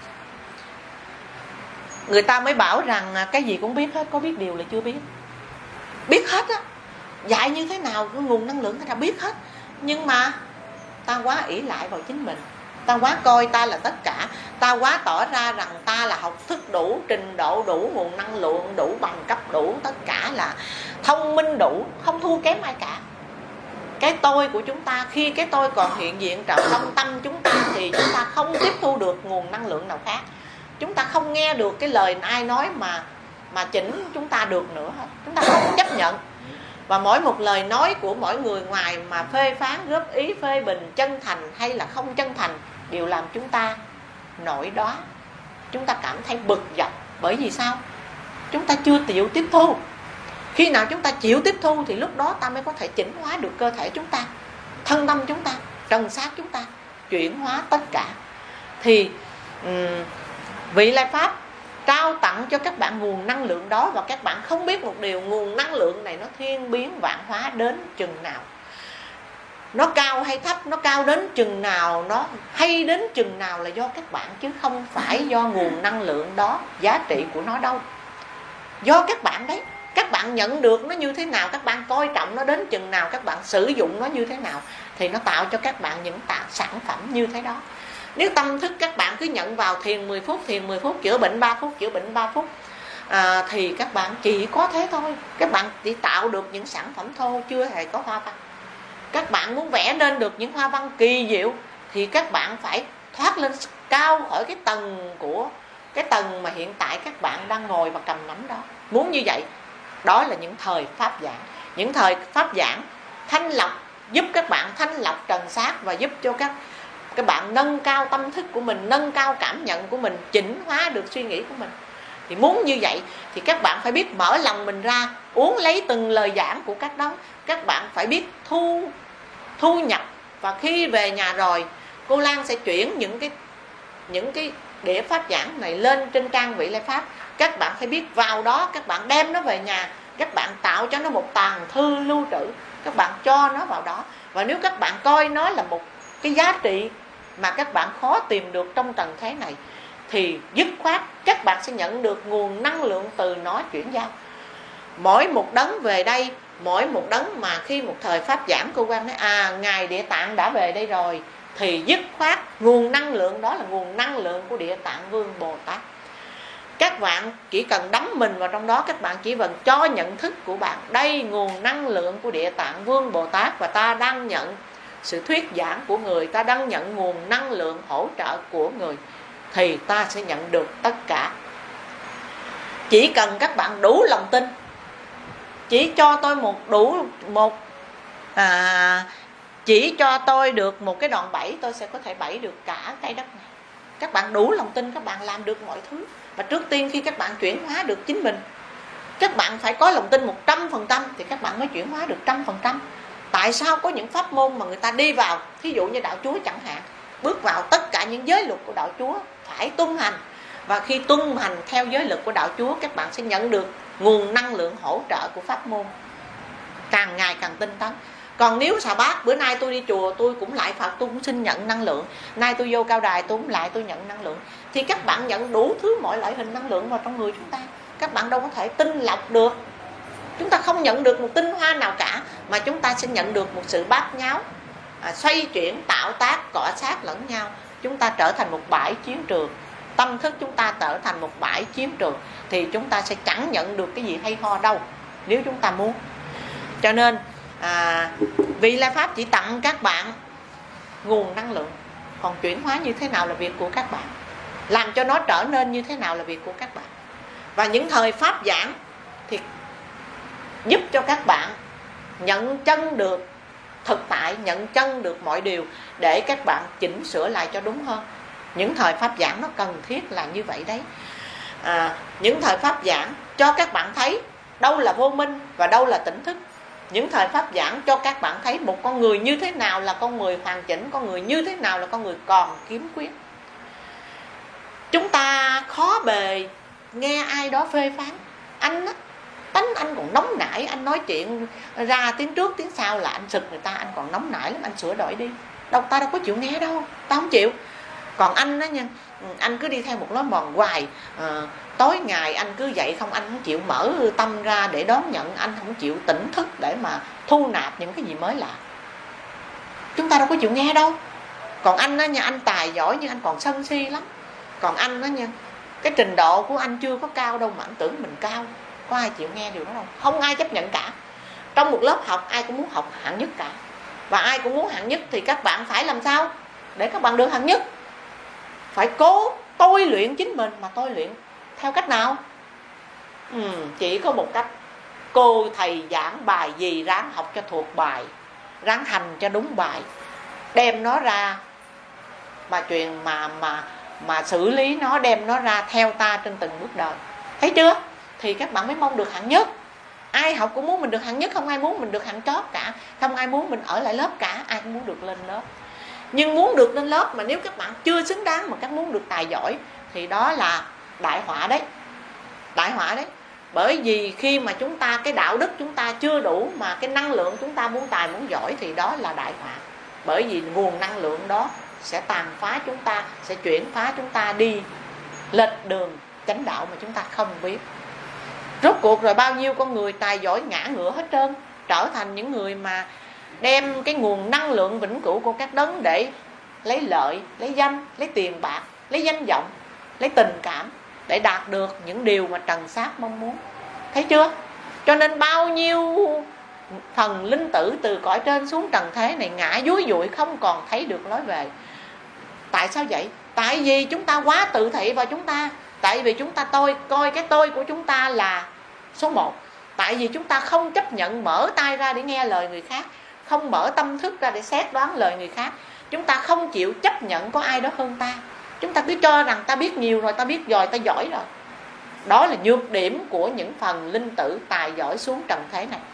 người ta mới bảo rằng cái gì cũng biết hết, có biết điều là chưa biết. Biết hết á, dạy như thế nào cái nguồn năng lượng người ta biết hết. Nhưng mà ta quá ỷ lại vào chính mình, ta quá coi ta là tất cả, ta quá tỏ ra rằng ta là học thức đủ, trình độ đủ, nguồn năng lượng đủ, bằng cấp đủ, tất cả là thông minh đủ, không thua kém ai cả. Cái tôi của chúng ta, khi cái tôi còn hiện diện trong tâm chúng ta thì chúng ta không tiếp thu được nguồn năng lượng nào khác. Chúng ta không nghe được cái lời ai nói mà mà chỉnh chúng ta được nữa hết. Chúng ta không chấp nhận. Và mỗi một lời nói của mỗi người ngoài mà phê phán, góp ý, phê bình, chân thành hay là không chân thành đều làm chúng ta nổi đóa. Chúng ta cảm thấy bực dọc. Bởi vì sao? Chúng ta chưa chịu tiếp thu. Khi nào chúng ta chịu tiếp thu thì lúc đó ta mới có thể chỉnh hóa được cơ thể chúng ta, thân tâm chúng ta, trần xác chúng ta, chuyển hóa tất cả. Thì um, vị Lai Pháp trao tặng cho các bạn nguồn năng lượng đó. Và các bạn không biết một điều, nguồn năng lượng này nó thiên biến vạn hóa đến chừng nào, nó cao hay thấp, nó cao đến chừng nào, nó hay đến chừng nào là do các bạn, chứ không phải do nguồn năng lượng đó, giá trị của nó đâu. Do các bạn đấy. Các bạn nhận được nó như thế nào, các bạn coi trọng nó đến chừng nào, các bạn sử dụng nó như thế nào, thì nó tạo cho các bạn những tạo sản phẩm như thế đó. Nếu tâm thức các bạn cứ nhận vào thiền mười phút, thiền mười phút, chữa bệnh ba phút, chữa bệnh ba phút, à, thì các bạn chỉ có thế thôi. Các bạn chỉ tạo được những sản phẩm thô, chưa hề có hoa văn. Các bạn muốn vẽ nên được những hoa văn kỳ diệu thì các bạn phải thoát lên cao khỏi cái tầng của cái tầng mà hiện tại các bạn đang ngồi và cầm nắm đó. Muốn như vậy, đó là những thời pháp giảng. Những thời pháp giảng thanh lọc, giúp các bạn thanh lọc trần xác và giúp cho các các bạn nâng cao tâm thức của mình, nâng cao cảm nhận của mình, chỉnh hóa được suy nghĩ của mình. Thì muốn như vậy thì các bạn phải biết mở lòng mình ra, uống lấy từng lời giảng của các đó. Các bạn phải biết thu thu nhập. Và khi về nhà rồi, cô Lan sẽ chuyển những cái những cái đĩa pháp giảng này lên trên trang Vị Lai Pháp. Các bạn phải biết vào đó, các bạn đem nó về nhà, các bạn tạo cho nó một tàng thư lưu trữ, các bạn cho nó vào đó. Và nếu các bạn coi nó là một cái giá trị mà các bạn khó tìm được trong trần thế này, thì dứt khoát các bạn sẽ nhận được nguồn năng lượng từ nó chuyển giao. Mỗi một đấng về đây, mỗi một đấng mà khi một thời pháp giảng cô Quan nói à, Ngài Địa Tạng đã về đây rồi, thì dứt khoát nguồn năng lượng đó là nguồn năng lượng của Địa Tạng Vương Bồ Tát. Các bạn chỉ cần đắm mình vào trong đó, các bạn chỉ cần cho nhận thức của bạn đây nguồn năng lượng của Địa Tạng Vương Bồ Tát, và ta đang nhận sự thuyết giảng của người, ta đang nhận nguồn năng lượng hỗ trợ của người, thì ta sẽ nhận được tất cả. Chỉ cần các bạn đủ lòng tin, chỉ cho tôi một đủ một à, chỉ cho tôi được một cái đòn bẩy, tôi sẽ có thể bẩy được cả cái đất này. Các bạn đủ lòng tin, các bạn làm được mọi thứ. Và trước tiên khi các bạn chuyển hóa được chính mình, các bạn phải có lòng tin một trăm phần trăm thì các bạn mới chuyển hóa được trăm phần trăm. Tại sao có những pháp môn mà người ta đi vào, thí dụ như đạo Chúa chẳng hạn, bước vào tất cả những giới luật của đạo Chúa phải tuân hành. Và khi tuân hành theo giới luật của đạo Chúa, các bạn sẽ nhận được nguồn năng lượng hỗ trợ của pháp môn càng ngày càng tinh tấn. Còn nếu xà bát, bữa nay tôi đi chùa tôi cũng lại Phật, tôi cũng xin nhận năng lượng, nay tôi vô cao đài tôi cũng lại tôi nhận năng lượng, thì các bạn nhận đủ thứ mọi loại hình năng lượng vào trong người chúng ta. Các bạn đâu có thể tinh lọc được. Chúng ta không nhận được một tinh hoa nào cả, mà chúng ta sẽ nhận được một sự bát nháo, à, xoay chuyển, tạo tác, cọ sát lẫn nhau. Chúng ta trở thành một bãi chiến trường tâm thức chúng ta trở thành một bãi chiến trường, thì chúng ta sẽ chẳng nhận được cái gì hay ho đâu nếu chúng ta muốn. Cho nên à, Vị Lai Pháp chỉ tặng các bạn nguồn năng lượng, còn chuyển hóa như thế nào là việc của các bạn, làm cho nó trở nên như thế nào là việc của các bạn. Và những thời pháp giảng thì giúp cho các bạn nhận chân được thực tại, nhận chân được mọi điều để các bạn chỉnh sửa lại cho đúng hơn. Những thời pháp giảng nó cần thiết là như vậy đấy. à, Những thời pháp giảng cho các bạn thấy đâu là vô minh và đâu là tỉnh thức. Những thời pháp giảng cho các bạn thấy một con người như thế nào là con người hoàn chỉnh, con người như thế nào là con người còn kiếm khuyết. Chúng ta khó bề nghe ai đó phê phán. Anh á, tánh anh còn nóng nảy, anh nói chuyện ra tiếng trước tiếng sau là anh sực người ta, anh còn nóng nảy lắm, anh sửa đổi đi. Đâu, ta đâu có chịu nghe đâu, ta không chịu. Còn anh đó nha, anh cứ đi theo một lối mòn hoài, à, tối ngày anh cứ dậy không, anh không chịu mở tâm ra để đón nhận, anh không chịu tỉnh thức để mà thu nạp những cái gì mới lạ. Chúng ta đâu có chịu nghe đâu. Còn anh đó nha, anh tài giỏi nhưng anh còn sân si lắm. Còn anh đó nha, cái trình độ của anh chưa có cao đâu mà anh tưởng mình cao. Có ai chịu nghe điều đó đâu? Không ai chấp nhận cả. Trong một lớp học ai cũng muốn học hạng nhất cả. Và ai cũng muốn hạng nhất thì các bạn phải làm sao để các bạn được hạng nhất? Phải cố tôi luyện chính mình. Mà tôi luyện theo cách nào? Ừ, chỉ có một cách. Cô thầy giảng bài gì ráng học cho thuộc bài, ráng hành cho đúng bài, đem nó ra mà truyền mà mà mà xử lý nó, đem nó ra theo ta trên từng bước đời. Thấy chưa? Thì các bạn mới mong được hạng nhất. Ai học cũng muốn mình được hạng nhất, không ai muốn mình được hạng chót cả, không ai muốn mình ở lại lớp cả, ai cũng muốn được lên lớp. Nhưng muốn được lên lớp mà nếu các bạn chưa xứng đáng mà các muốn được tài giỏi thì đó là đại họa đấy. Đại họa đấy. Bởi vì khi mà chúng ta cái đạo đức chúng ta chưa đủ mà cái năng lượng chúng ta muốn tài muốn giỏi thì đó là đại họa. Bởi vì nguồn năng lượng đó sẽ tàn phá chúng ta, sẽ chuyển phá chúng ta đi lệch đường chánh đạo mà chúng ta không biết. Rốt cuộc rồi bao nhiêu con người tài giỏi ngã ngửa hết trơn, trở thành những người mà đem cái nguồn năng lượng vĩnh cửu của các đấng để lấy lợi, lấy danh, lấy tiền bạc, lấy danh vọng, lấy tình cảm để đạt được những điều mà trần xác mong muốn. Thấy chưa? Cho nên bao nhiêu thần linh tử từ cõi trên xuống trần thế này ngã dúi dụi không còn thấy được lối về. Tại sao vậy? Tại vì chúng ta quá tự thị vào chúng ta. Tại vì chúng ta tôi coi cái tôi của chúng ta là số một. Tại vì chúng ta không chấp nhận mở tai ra để nghe lời người khác, không mở tâm thức ra để xét đoán lời người khác. Chúng ta không chịu chấp nhận có ai đó hơn ta. Chúng ta cứ cho rằng ta biết nhiều rồi, ta biết rồi, ta giỏi rồi. Đó là nhược điểm của những phần linh tử tài giỏi xuống trần thế này.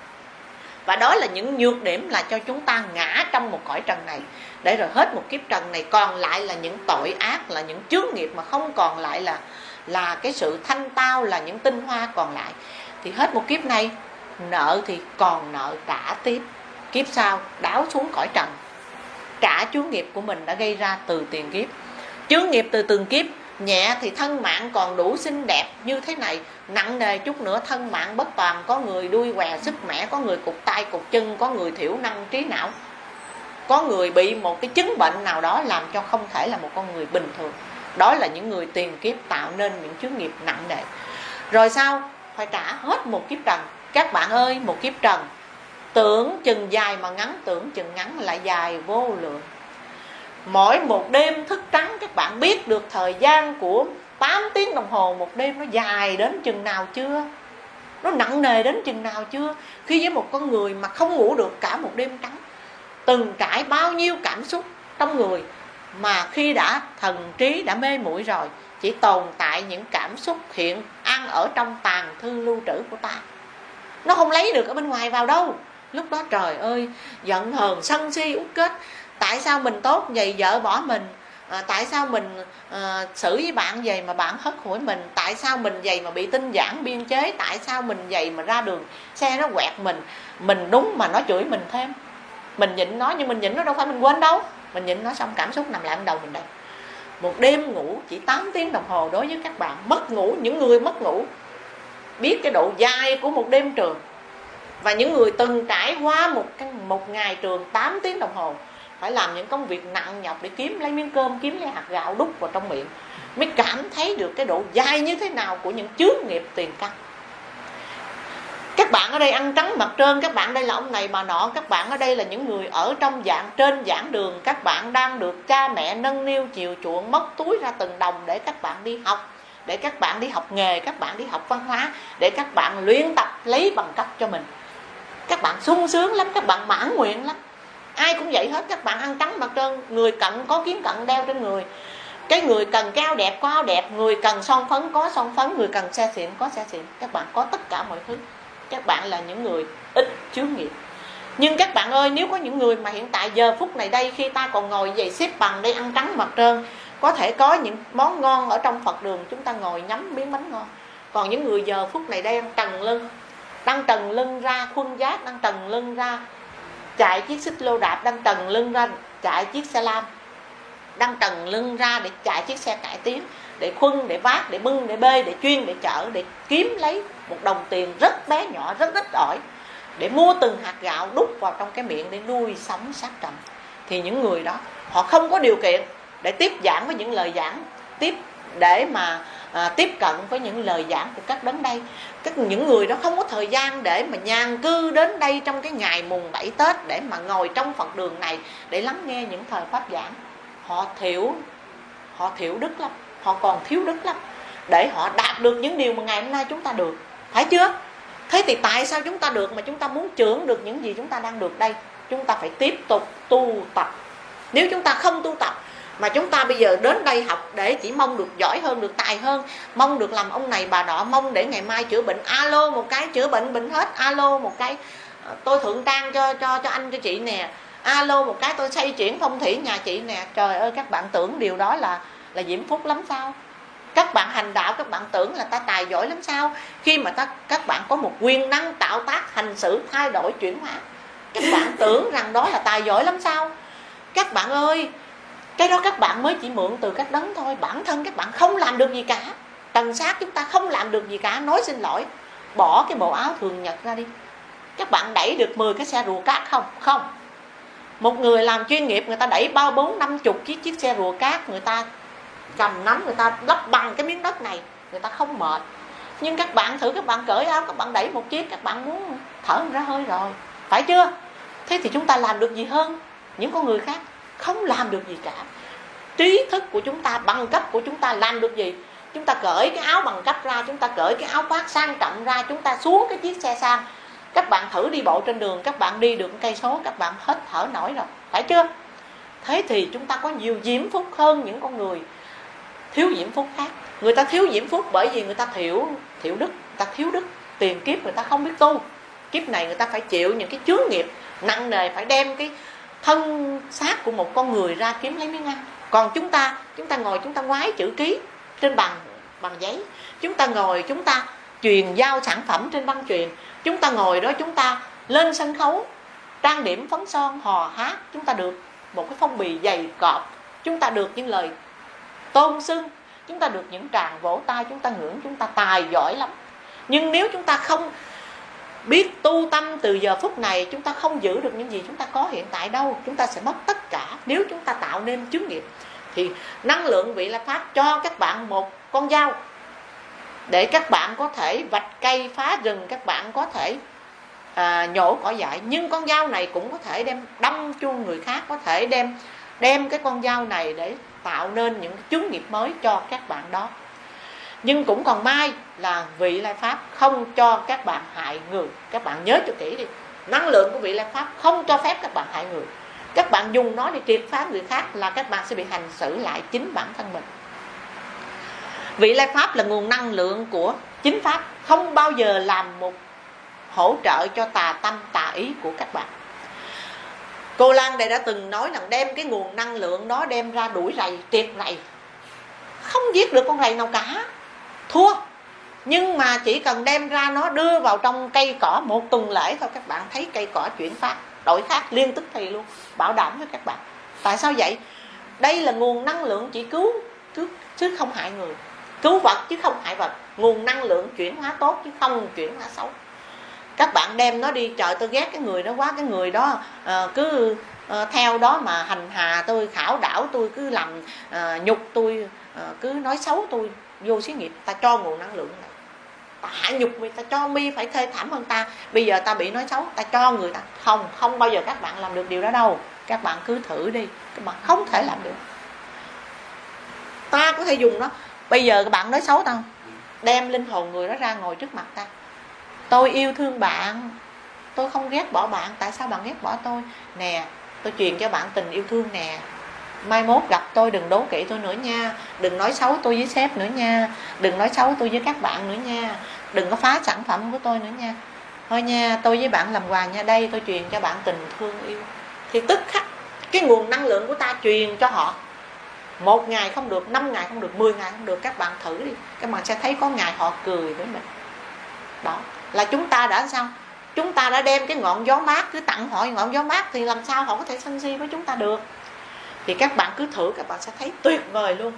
Và đó là những nhược điểm là cho chúng ta ngã trong một cõi trần này. Để rồi hết một kiếp trần này còn lại là những tội ác, là những chướng nghiệp, mà không còn lại là là cái sự thanh tao, là những tinh hoa còn lại. Thì hết một kiếp này, nợ thì còn nợ trả tiếp. Kiếp sau đáo xuống cõi trần, trả chướng nghiệp của mình đã gây ra từ tiền kiếp. Chướng nghiệp từ từng kiếp, nhẹ thì thân mạng còn đủ xinh đẹp như thế này, nặng nề chút nữa thân mạng bất toàn, có người đuôi què sức mẻ, có người cụt tay cụt chân, có người thiểu năng trí não, có người bị một cái chứng bệnh nào đó làm cho không thể là một con người bình thường. Đó là những người tiền kiếp tạo nên những chướng nghiệp nặng nề. Rồi sao? Phải trả hết một kiếp trần. Các bạn ơi, một kiếp trần tưởng chừng dài mà ngắn, tưởng chừng ngắn lại dài vô lượng. Mỗi một đêm thức trắng, các bạn biết được thời gian của tám tiếng đồng hồ một đêm nó dài đến chừng nào chưa? Nó nặng nề đến chừng nào chưa? Khi với một con người mà không ngủ được cả một đêm trắng, từng trải bao nhiêu cảm xúc trong người, mà khi đã thần trí đã mê muội rồi, chỉ tồn tại những cảm xúc hiện ăn ở trong tàn thư lưu trữ của ta. Nó không lấy được ở bên ngoài vào đâu. Lúc đó trời ơi, giận hờn sân si uất kết. Tại sao mình tốt vậy vợ bỏ mình? À, tại sao mình à, xử với bạn vậy mà bạn hất hủi mình? Tại sao mình vậy mà bị tinh giản biên chế? Tại sao mình vậy mà ra đường xe nó quẹt mình? Mình đúng mà nó chửi mình thêm. Mình nhịn nó, nhưng mình nhịn nó đâu phải mình quên đâu. Mình nhịn nó xong cảm xúc nằm lại ở đầu mình đây. Một đêm ngủ chỉ tám tiếng đồng hồ đối với các bạn mất ngủ. Những người mất ngủ biết cái độ dài của một đêm trường. Và những người từng trải qua một, một ngày trường tám tiếng đồng hồ phải làm những công việc nặng nhọc để kiếm lấy miếng cơm, kiếm lấy hạt gạo đút vào trong miệng, mới cảm thấy được cái độ dai như thế nào của những chướng nghiệp tiền căn. Các bạn ở đây ăn trắng mặt trơn, các bạn đây là ông này bà nọ, các bạn ở đây là những người ở trong dạng trên giảng đường, các bạn đang được cha mẹ nâng niu chiều chuộng, móc túi ra từng đồng để các bạn đi học, để các bạn đi học nghề, các bạn đi học văn hóa, để các bạn luyện tập lấy bằng cấp cho mình. Các bạn sung sướng lắm, các bạn mãn nguyện lắm. Ai cũng vậy hết, các bạn ăn trắng mặt trơn. Người cận có kiến cận đeo trên người, cái người cần cái áo đẹp có áo đẹp, người cần son phấn có son phấn, người cần xe xịn có xe xịn. Các bạn có tất cả mọi thứ. Các bạn là những người ít chướng nghiệp. Nhưng các bạn ơi, nếu có những người mà hiện tại giờ phút này đây, khi ta còn ngồi vậy xếp bằng đây ăn trắng mặt trơn, có thể có những món ngon ở trong Phật đường, chúng ta ngồi nhắm miếng bánh ngon. Còn những người giờ phút này đây đang trần lưng, đang trần lưng ra khuân giác, đang trần lưng ra chạy chiếc xích lô đạp, đang trần lưng ra chạy chiếc xe lam, đang trần lưng ra để chạy chiếc xe cải tiến, để khuân, để vác, để bưng, để bê, để chuyên, để chở, để kiếm lấy một đồng tiền rất bé nhỏ, rất ít ỏi, để mua từng hạt gạo đút vào trong cái miệng để nuôi sống xác trần. Thì những người đó họ không có điều kiện để tiếp giảng với những lời giảng tiếp, để mà à, tiếp cận với những lời giảng của các đấng đây. Các những người đó không có thời gian để mà nhàn cư đến đây trong cái ngày mùng bảy Tết để mà ngồi trong Phật đường này để lắng nghe những thời pháp giảng. Họ thiểu, họ thiểu đức lắm, họ còn thiếu đức lắm để họ đạt được những điều mà ngày hôm nay chúng ta được, phải chưa? Thế thì tại sao chúng ta được mà chúng ta muốn trưởng được những gì chúng ta đang được đây? Chúng ta phải tiếp tục tu tập. Nếu chúng ta không tu tập mà chúng ta bây giờ đến đây học để chỉ mong được giỏi hơn, được tài hơn, mong được làm ông này bà nọ, mong để ngày mai chữa bệnh, alo một cái chữa bệnh bệnh hết, alo một cái tôi thượng trang cho cho cho anh cho chị nè, alo một cái tôi xây chuyển phong thủy nhà chị nè. Trời ơi, các bạn tưởng điều đó là là diễm phúc lắm sao? Các bạn hành đạo, các bạn tưởng là ta tài giỏi lắm sao? Khi mà ta, các bạn có một quyền năng tạo tác, hành xử, thay đổi, chuyển hóa, các bạn tưởng rằng đó là tài giỏi lắm sao? Các bạn ơi, cái đó các bạn mới chỉ mượn từ các đấng thôi. Bản thân các bạn không làm được gì cả. Trần xác chúng ta không làm được gì cả. Nói xin lỗi, bỏ cái bộ áo thường nhật ra đi. Các bạn đẩy được mười cái xe rùa cát không? Không. Một người làm chuyên nghiệp, người ta đẩy bao bốn năm chục chiếc chiếc xe rùa cát, người ta cầm nắm, người ta lấp bằng cái miếng đất này, người ta không mệt. Nhưng các bạn thử, các bạn cởi áo, các bạn đẩy một chiếc, các bạn muốn thở ra hơi rồi, phải chưa? Thế thì chúng ta làm được gì hơn những con người khác? Không làm được gì cả. Trí thức của chúng ta, bằng cấp của chúng ta làm được gì? Chúng ta cởi cái áo bằng cấp ra, chúng ta cởi cái áo khoác sang trọng ra, chúng ta xuống cái chiếc xe sang. Các bạn thử đi bộ trên đường, các bạn đi được một cây số, các bạn hết thở nổi rồi, phải chưa? Thế thì chúng ta có nhiều diễm phúc hơn những con người thiếu diễm phúc khác. Người ta thiếu diễm phúc bởi vì người ta thiểu thiểu đức, người ta thiếu đức, tiền kiếp người ta không biết tu. Kiếp này người ta phải chịu những cái chướng nghiệp nặng nề, phải đem cái thân xác của một con người ra kiếm lấy miếng ăn. Còn chúng ta, chúng ta ngồi chúng ta ngoái chữ ký trên bằng bằng giấy, chúng ta ngồi chúng ta truyền giao sản phẩm trên băng truyền, chúng ta ngồi đó chúng ta lên sân khấu trang điểm phấn son hò hát, chúng ta được một cái phong bì dày cọp, chúng ta được những lời tôn xưng, chúng ta được những tràng vỗ tay, chúng ta ngưỡng, chúng ta tài giỏi lắm. Nhưng nếu chúng ta không biết tu tâm từ giờ phút này, chúng ta không giữ được những gì chúng ta có hiện tại đâu. Chúng ta sẽ mất tất cả nếu chúng ta tạo nên chướng nghiệp. Thì năng lượng vị lai pháp cho các bạn một con dao để các bạn có thể vạch cây phá rừng, các bạn có thể à, nhổ cỏ dại. Nhưng con dao này cũng có thể đem đâm chuông người khác, có thể đem đem cái con dao này để tạo nên những chướng nghiệp mới cho các bạn đó. Nhưng cũng còn may là vị lai pháp không cho các bạn hại người. Các bạn nhớ cho kỹ đi, năng lượng của vị lai pháp không cho phép các bạn hại người. Các bạn dùng nó để triệt phá người khác là các bạn sẽ bị hành xử lại chính bản thân mình. Vị lai pháp là nguồn năng lượng của chính pháp, không bao giờ làm một hỗ trợ cho tà tâm tà ý của các bạn. Cô Lan đây đã từng nói rằng đem cái nguồn năng lượng đó đem ra đuổi rầy, triệt rầy, không giết được con rầy nào cả, thua. Nhưng mà chỉ cần đem ra nó đưa vào trong cây cỏ một tuần lễ thôi, các bạn thấy cây cỏ chuyển phát, đổi khác liên tức thì luôn, bảo đảm với các bạn. Tại sao vậy? Đây là nguồn năng lượng chỉ cứu, cứu chứ không hại người, cứu vật chứ không hại vật. Nguồn năng lượng chuyển hóa tốt chứ không chuyển hóa xấu. Các bạn đem nó đi, trời tôi ghét cái người đó quá, cái người đó uh, cứ uh, theo đó mà hành hạ tôi, khảo đảo tôi, cứ làm uh, nhục tôi, uh, cứ nói xấu tôi, vô xí nghiệp. Ta cho nguồn năng lượng này, ta hạ nhục mi, ta cho mi phải thê thảm hơn ta. Bây giờ ta bị nói xấu, ta cho người ta. Không, không bao giờ các bạn làm được điều đó đâu. Các bạn cứ thử đi, các bạn không thể làm được. Ta có thể dùng nó. Bây giờ các bạn nói xấu tao, đem linh hồn người đó ra ngồi trước mặt ta. Tôi yêu thương bạn, tôi không ghét bỏ bạn, tại sao bạn ghét bỏ tôi? Nè, tôi truyền cho bạn tình yêu thương nè. Mai mốt gặp tôi đừng đố kỵ tôi nữa nha. Đừng nói xấu tôi với sếp nữa nha. Đừng nói xấu tôi với các bạn nữa nha. Đừng có phá sản phẩm của tôi nữa nha. Thôi nha, tôi với bạn làm quà nha. Đây tôi truyền cho bạn tình thương yêu. Thì tức khắc cái nguồn năng lượng của ta truyền cho họ. Một ngày không được, năm ngày không được, mười ngày không được. Các bạn thử đi, các bạn sẽ thấy có ngày họ cười với mình. Đó là chúng ta đã sao? Chúng ta đã đem cái ngọn gió mát, cứ tặng họ ngọn gió mát, thì làm sao họ có thể sân si với chúng ta được? Thì các bạn cứ thử, các bạn sẽ thấy tuyệt vời luôn.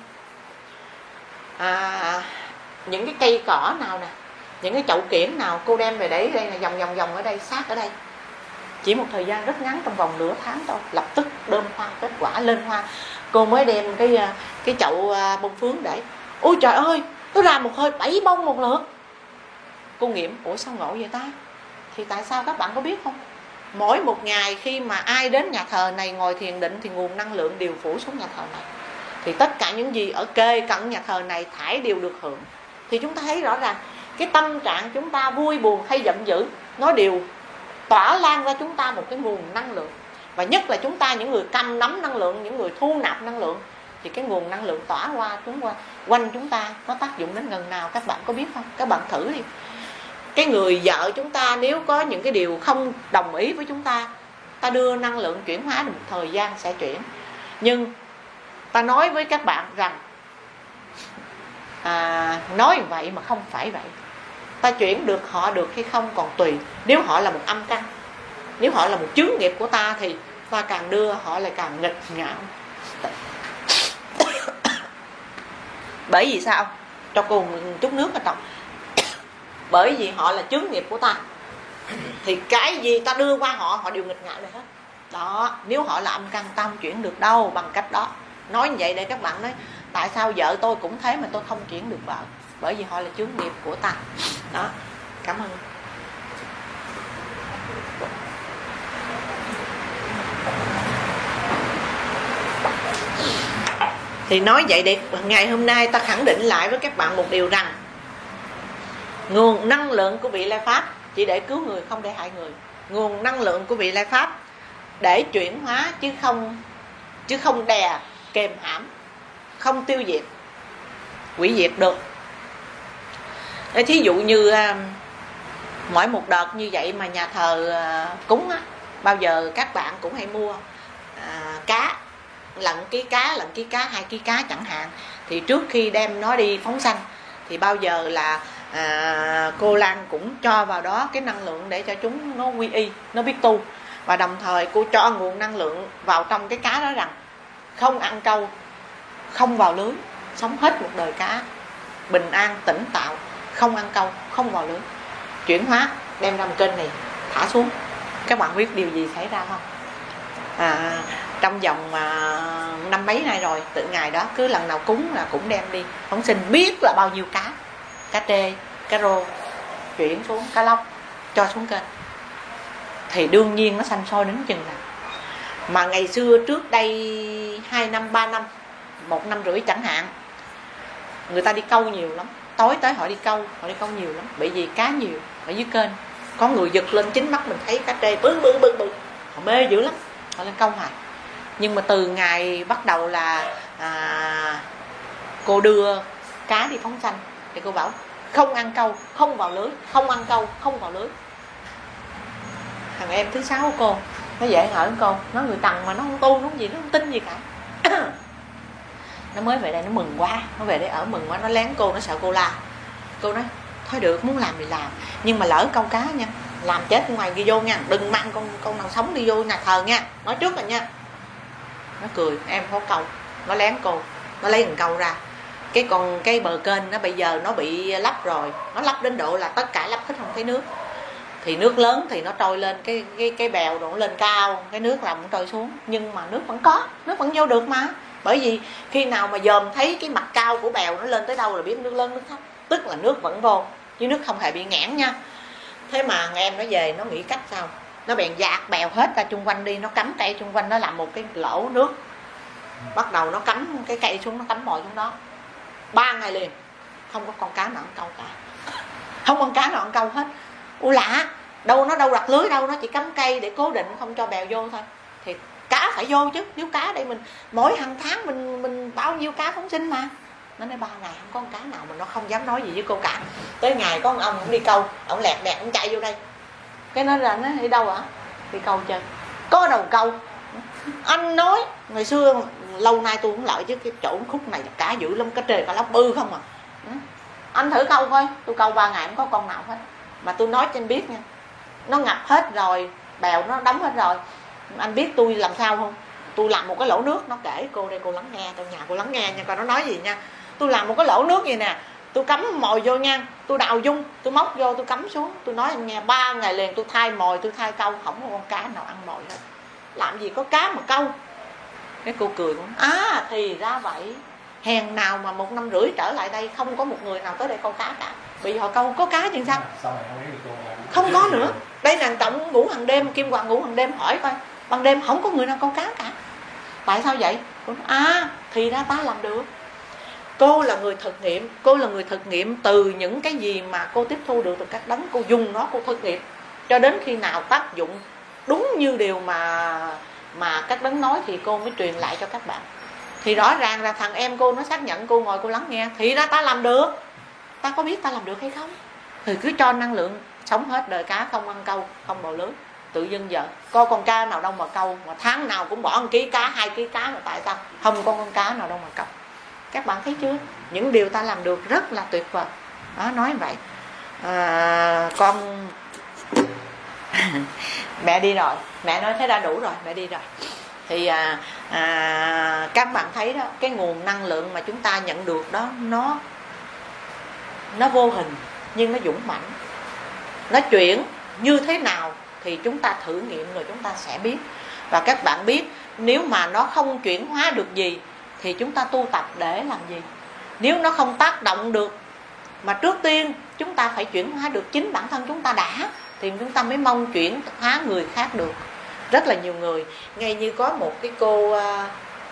À, những cái cây cỏ nào nè, những cái chậu kiểng nào cô đem về đấy, đây là vòng vòng vòng ở đây, sát ở đây, chỉ một thời gian rất ngắn, trong vòng nửa tháng thôi, lập tức đơm hoa kết quả lên hoa. Cô mới đem cái cái chậu bông phướng để, ôi trời ơi, tôi ra một hơi bảy bông một lượt. Cô nghiệm, ủa sao ngộ vậy ta? Thì tại sao các bạn có biết không? Mỗi một ngày khi mà ai đến nhà thờ này ngồi thiền định thì nguồn năng lượng đều phủ xuống nhà thờ này. Thì tất cả những gì ở kề cận nhà thờ này thải đều được hưởng. Thì chúng ta thấy rõ ràng cái tâm trạng chúng ta vui buồn hay giận dữ, nó đều tỏa lan ra chúng ta một cái nguồn năng lượng. Và nhất là chúng ta những người cầm nắm năng lượng, những người thu nạp năng lượng, thì cái nguồn năng lượng tỏa qua chúng qua quanh chúng ta nó tác dụng đến gần nào các bạn có biết không? Các bạn thử đi. Cái người vợ chúng ta nếu có những cái điều không đồng ý với chúng ta, ta đưa năng lượng chuyển hóa được một thời gian sẽ chuyển. Nhưng ta nói với các bạn rằng à, nói vậy mà không phải vậy. Ta chuyển được họ được hay không còn tùy. Nếu họ là một âm căn, nếu họ là một chướng nghiệp của ta, thì ta càng đưa họ lại càng nghịch ngạo. Bởi vì sao? Cho cô một chút nước ở trong. Bởi vì họ là chướng nghiệp của ta, thì cái gì ta đưa qua họ, họ đều nghịch ngạo lại hết. Đó, nếu họ là âm căn, ta không chuyển được đâu bằng cách đó. Nói như vậy để các bạn nói, tại sao vợ tôi cũng thế mà tôi không chuyển được vợ? Bởi vì họ là chướng nghiệp của ta. Đó, cảm ơn. Thì nói vậy để ngày hôm nay ta khẳng định lại với các bạn một điều rằng nguồn năng lượng của vị Lai Pháp chỉ để cứu người, không để hại người. Nguồn năng lượng của vị Lai Pháp để chuyển hóa chứ không chứ không đè kềm hãm, không tiêu diệt, hủy diệt được. Thí dụ như uh, mỗi một đợt như vậy mà nhà thờ uh, cúng á, bao giờ các bạn cũng hay mua uh, cá, lận ký cá, lận ký cá, hai ký cá chẳng hạn. Thì trước khi đem nó đi phóng sanh thì bao giờ là à, cô Lan cũng cho vào đó cái năng lượng để cho chúng nó quy y, nó biết tu. Và đồng thời cô cho nguồn năng lượng vào trong cái cá đó rằng không ăn câu, không vào lưới, sống hết một đời cá bình an tỉnh tạo, không ăn câu, không vào lưới, chuyển hóa, đem ra một kênh này thả xuống. Các bạn biết điều gì xảy ra không? À, trong vòng à, năm mấy nay rồi, từ ngày đó cứ lần nào cúng là cũng đem đi phóng sinh, biết là bao nhiêu cá, cá trê, cá rô chuyển xuống, cá lóc cho xuống kênh. Thì đương nhiên nó sanh sôi đến chừng nào. Mà ngày xưa trước đây hai năm, ba năm, một năm rưỡi chẳng hạn, người ta đi câu nhiều lắm. Tối tới họ đi câu, họ đi câu nhiều lắm. Bởi vì cá nhiều ở dưới kênh. Có người giật lên chính mắt mình thấy cá trê bự bự bự bự, họ mê dữ lắm, họ lên câu hoài. Nhưng mà từ ngày bắt đầu là à, cô đưa cá đi phóng sanh thì cô bảo không ăn câu, không vào lưới, không ăn câu, không vào lưới. Thằng em thứ sáu của cô nó dễ hở cô, nó người Tần mà nó không tu, nó không gì, nó không tin gì cả. Nó mới về đây nó mừng quá, nó về đây ở mừng quá, nó lén cô, nó sợ cô la. Cô nói thôi được, muốn làm thì làm, nhưng mà lỡ câu cá nha, làm chết ngoài ghi vô nha, đừng mang con con nào sống đi vô nhà thờ nha, nói trước rồi nha. Nó cười, em không có câu, nó lén cô, nó lấy một câu ra. Cái còn cái bờ kênh nó bây giờ nó bị lấp rồi, nó lấp đến độ là tất cả lấp hết không thấy nước. thì nước lớn thì nó trôi lên, cái cái cái bèo nó lên cao, cái nước lòng nó trôi xuống, nhưng mà nước vẫn có, nước vẫn vô được mà. Bởi vì khi nào mà dòm thấy cái mặt cao của bèo nó lên tới đâu là biết nước lớn nước thấp, tức là nước vẫn vô, chứ nước không hề bị nghẽn nha. Thế mà ngày em nó về nó nghĩ cách sao, nó bèn dạt bèo hết ra chung quanh đi, nó cắm cây chung quanh, nó làm một cái lỗ nước, bắt đầu nó cắm cái cây xuống, nó cắm mồi xuống đó. Ba ngày liền không có con cá nào ăn câu cả, không con cá nào ăn câu hết. Ủa lạ, đâu nó đâu đặt lưới đâu, nó chỉ cắm cây để cố định không cho bèo vô thôi. Thì cá phải vô chứ, nếu cá đây mình mỗi hàng tháng mình mình bao nhiêu cá phóng sinh mà. Nó nói ba ngày không có con cá nào mà nó không dám nói gì với cô cả. Tới ngày có một ông cũng đi câu, ông lẹt đẹt ông chạy vô đây, cái nó là nó đi đâu hả, đi câu chơi, có đầu câu. Anh nói ngày xưa lâu nay tôi cũng lợi chứ cái chỗ khúc này là cá dữ lắm, cá trề cá lóc bư không à. Anh thử câu coi, tôi câu ba ngày không có con nào hết. Mà tôi nói cho anh biết nha, nó ngập hết rồi, bèo nó đóng hết rồi. Anh biết tôi làm sao không? Tôi làm một cái lỗ nước, nó kể cô đây, cô lắng nghe, trong nhà cô lắng nghe nha, coi nó nói gì nha. Tôi làm một cái lỗ nước gì nè, tôi cắm mồi vô nha, tôi đào dung, tôi móc vô, tôi cắm xuống. Tôi nói anh nghe, ba ngày liền tôi thay mồi, tôi thay câu, không có con cá nào ăn mồi hết. Làm gì có cá mà câu. Cái cô cười cũng, à thì ra vậy. Hèn nào mà một năm rưỡi trở lại đây không có một người nào tới đây câu cá cả. Bị họ câu có cá chứ sao? Không có nữa. Đây là Trọng ngủ hàng đêm, Kim Hoàng ngủ hàng đêm, hỏi coi ban đêm không có người nào câu cá cả. Tại sao vậy? Cô nói, à thì ra ta làm được. Cô là người thực nghiệm, cô là người thực nghiệm từ những cái gì mà cô tiếp thu được từ các đấng, cô dùng nó, cô thực nghiệm cho đến khi nào tác dụng đúng như điều mà mà các đấng nói thì cô mới truyền lại cho các bạn. Thì rõ ràng là thằng em cô nó xác nhận, cô ngồi cô lắng nghe, thì ra ta làm được. Ta có biết ta làm được hay không? Thì cứ cho năng lượng sống hết đời cá, không ăn câu, không bò lưới. Tự dưng giờ có con cá nào đâu mà câu, mà tháng nào cũng bỏ một ký cá, hai ký cá, mà tại sao không có con cá nào đâu mà câu? Các bạn thấy chưa? Những điều ta làm được rất là tuyệt vời. Đó, nói vậy. À, con mẹ đi rồi, mẹ nói thế đã đủ rồi, mẹ đi rồi. Thì à, à, các bạn thấy đó, cái nguồn năng lượng mà chúng ta nhận được đó, nó nó vô hình nhưng nó dũng mãnh. Nó chuyển như thế nào thì chúng ta thử nghiệm rồi chúng ta sẽ biết. Và các bạn biết, nếu mà nó không chuyển hóa được gì thì chúng ta tu tập để làm gì? Nếu nó không tác động được, mà trước tiên chúng ta phải chuyển hóa được chính bản thân chúng ta đã, thì chúng ta mới mong chuyển hóa người khác được. Rất là nhiều người, ngay như có một cái cô uh,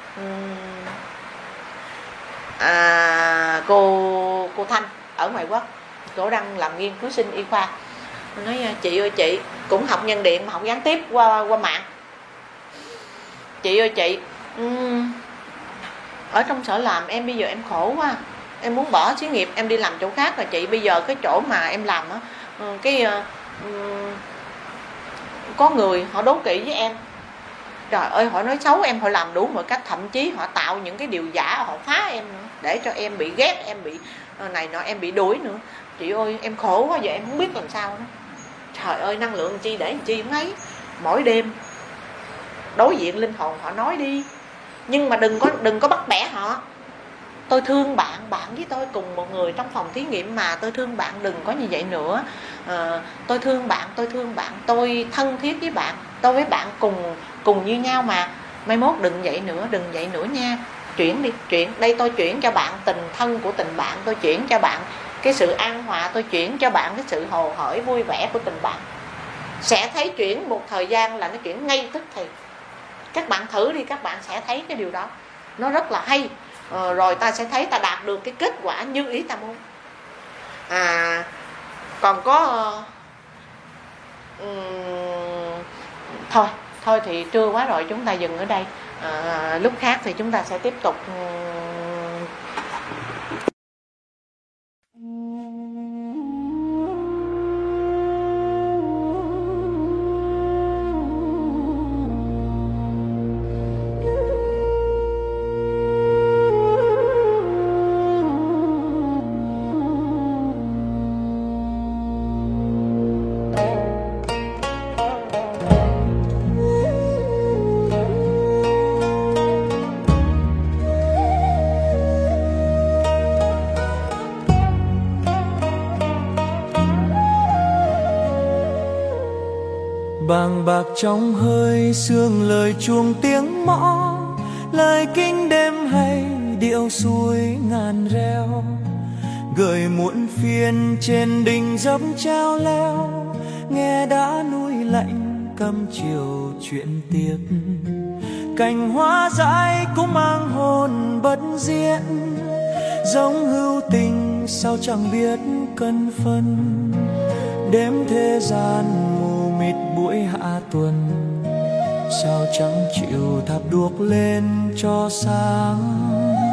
à, cô cô Thanh ở ngoài Quốc, cô đang làm nghiên cứu sinh y khoa. Tôi nói chị ơi chị, cũng học nhân điện mà học gián tiếp qua qua mạng. Chị ơi chị, um, ở trong sở làm em bây giờ em khổ quá, em muốn bỏ xí nghiệp em đi làm chỗ khác rồi chị. Bây giờ cái chỗ mà em làm á, cái um, có người họ đố kỵ với em, trời ơi họ nói xấu em, họ làm đủ mọi cách, thậm chí họ tạo những cái điều giả, họ phá em nữa để cho em bị ghét, em bị này nọ, em bị đuổi nữa. Chị ơi em khổ quá, giờ em không biết làm sao nữa. Trời ơi, năng lượng chi để làm chi không ấy. Mỗi đêm đối diện linh hồn họ nói đi, nhưng mà đừng có đừng có bắt bẻ họ. Tôi thương bạn, bạn với tôi cùng một người trong phòng thí nghiệm mà, tôi thương bạn, đừng có như vậy nữa. à, Tôi thương bạn, tôi thương bạn, tôi thân thiết với bạn, tôi với bạn cùng cùng như nhau mà. Mai mốt đừng vậy nữa, đừng vậy nữa nha. Chuyển đi, chuyển. Đây tôi chuyển cho bạn tình thân của tình bạn, tôi chuyển cho bạn cái sự an hòa, tôi chuyển cho bạn cái sự hồ hởi vui vẻ của tình bạn. Sẽ thấy chuyển một thời gian là nó chuyển ngay tức thì. Các bạn thử đi, các bạn sẽ thấy cái điều đó. Nó rất là hay. Ờ, rồi ta sẽ thấy ta đạt được cái kết quả như ý ta muốn. À, còn có um, thôi thôi thì trưa quá rồi, chúng ta dừng ở đây. À, lúc khác thì chúng ta sẽ tiếp tục. vàng bạc trong hơi sương, lời chuông tiếng mõ, lời kinh đêm hay điệu suối ngàn reo, gửi muộn phiền trên đỉnh dốc treo leo, nghe đã núi lạnh căm chiều chuyện tiếc. Cành hoa dại cũng mang hồn bất diệt, giống hữu tình sao chẳng biết cân phân. Đêm thế gian mù mịt buổi hạ tuần, sao chẳng chịu thắp đuốc lên cho sáng.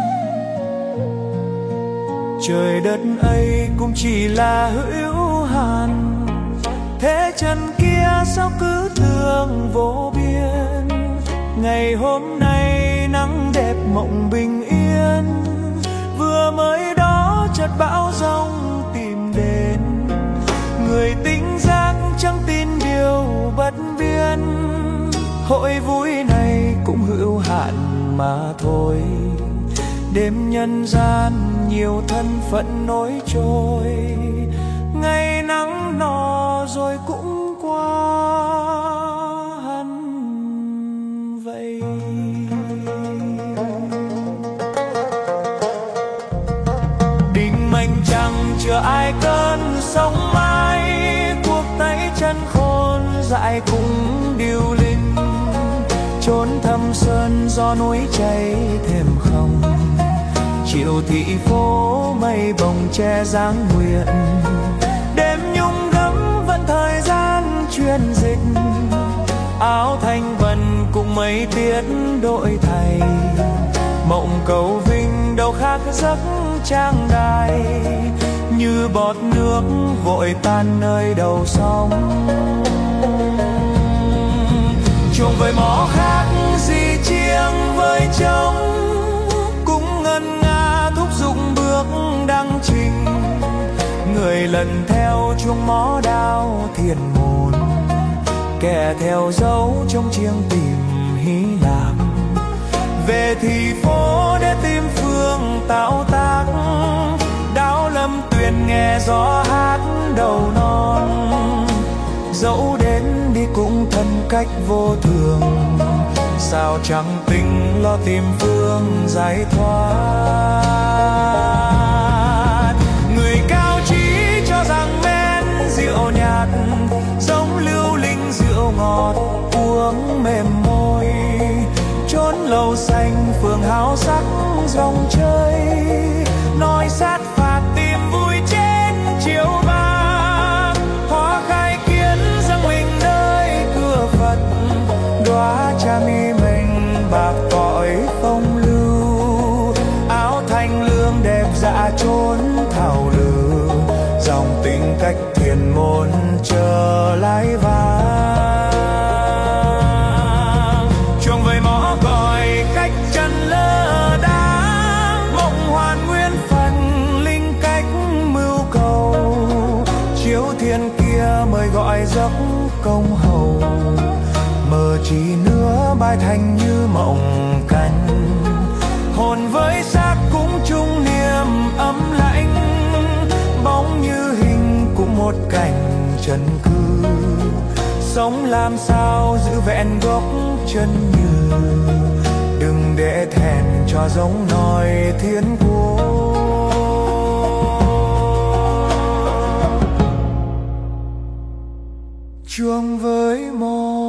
Trời đất ấy cũng chỉ là hữu hạn, thế chân kia sao cứ thương vô biên. Ngày hôm nay nắng đẹp mộng bình yên, vừa mới đó chợt bão giông tìm đến. Người tính giác chẳng tin điều bất biến, hội vui này cũng hữu hạn mà thôi. Đêm nhân gian nhiều thân phận nối trôi, ngày nắng nọ rồi cũng qua hẳn vậy. Định mệnh chẳng chưa ai cơn sóng mãi, cuộc tay chân khôn dại cũng điêu linh. Chốn thâm sơn gió núi cháy thêm không, chiều thị phố mây bồng che dáng nguyện. Đêm nhung gấm vẫn thời gian truyền dịch, áo thanh vân cùng mấy tiết đổi thay. Mộng cầu vinh đâu khác giấc trang đài, như bọt nước vội tan nơi đầu sóng. Chuông với mõ khác gì chiêng với trống, cũng ngân nga thúc giục bước đăng trình. Người lần theo chuông mõ đao thiền môn, kẻ theo dấu trong chiêng tìm hí lạc. Về thì phố để tìm phương tạo tác, đáo lâm tuyền nghe gió hát đầu non. Dẫu đến đi cũng thân cách vô thường, sao chẳng tình lo tìm phương giải thoát. Người cao trí cho rằng men rượu nhạt, giống lưu linh rượu ngọt uống mềm môi. Chốn lầu xanh phường háo sắc dòng chơi, nói sát phạt tìm vui trên chiều vàng. Hoa khai kiến rằng mình nơi cửa Phật, đóa cha mi mình bạc cõi phong lưu. Áo thanh lương đẹp dạ trốn thảo lư, dòng tính cách thiền môn chờ lái vang. Chuông với mõ gọi cách chân lơ đãng, mộng hoàn nguyên phần linh cách mưu cầu. Chiếu thiên kia mời gọi giấc công hầu, mơ chỉ nữa bay thành như mộng canh. Hồn với xác cũng chung niềm ấm lạnh, bóng như hình cũng một cảnh trần cư. Sống làm sao giữ vẹn gốc chân như, đừng để thẹn cho giống nòi thiên quốc. Chuông với mõ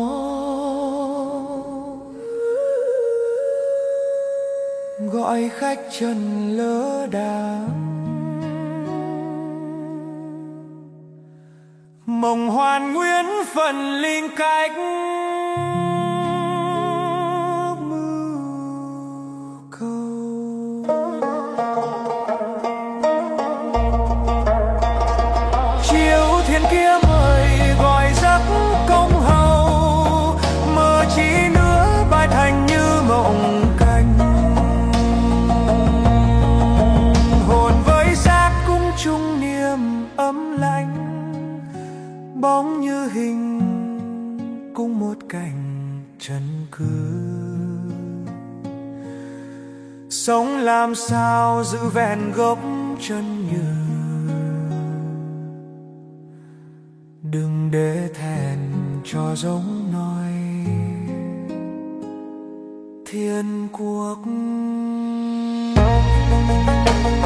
gọi khách trần lỡ đãng, mộng hoàn nguyên phần linh cách mưu cầu. Chiếu thiên kia mời gọi giấc công hầu, mơ chỉ nữa bay thành như mộng canh. Hồn với xác cũng chung niềm ấm lạnh, bóng như hình cũng một cảnh trần cư. Sống làm sao giữ vẹn gốc chân như, đừng để thẹn cho giống thiên quốc.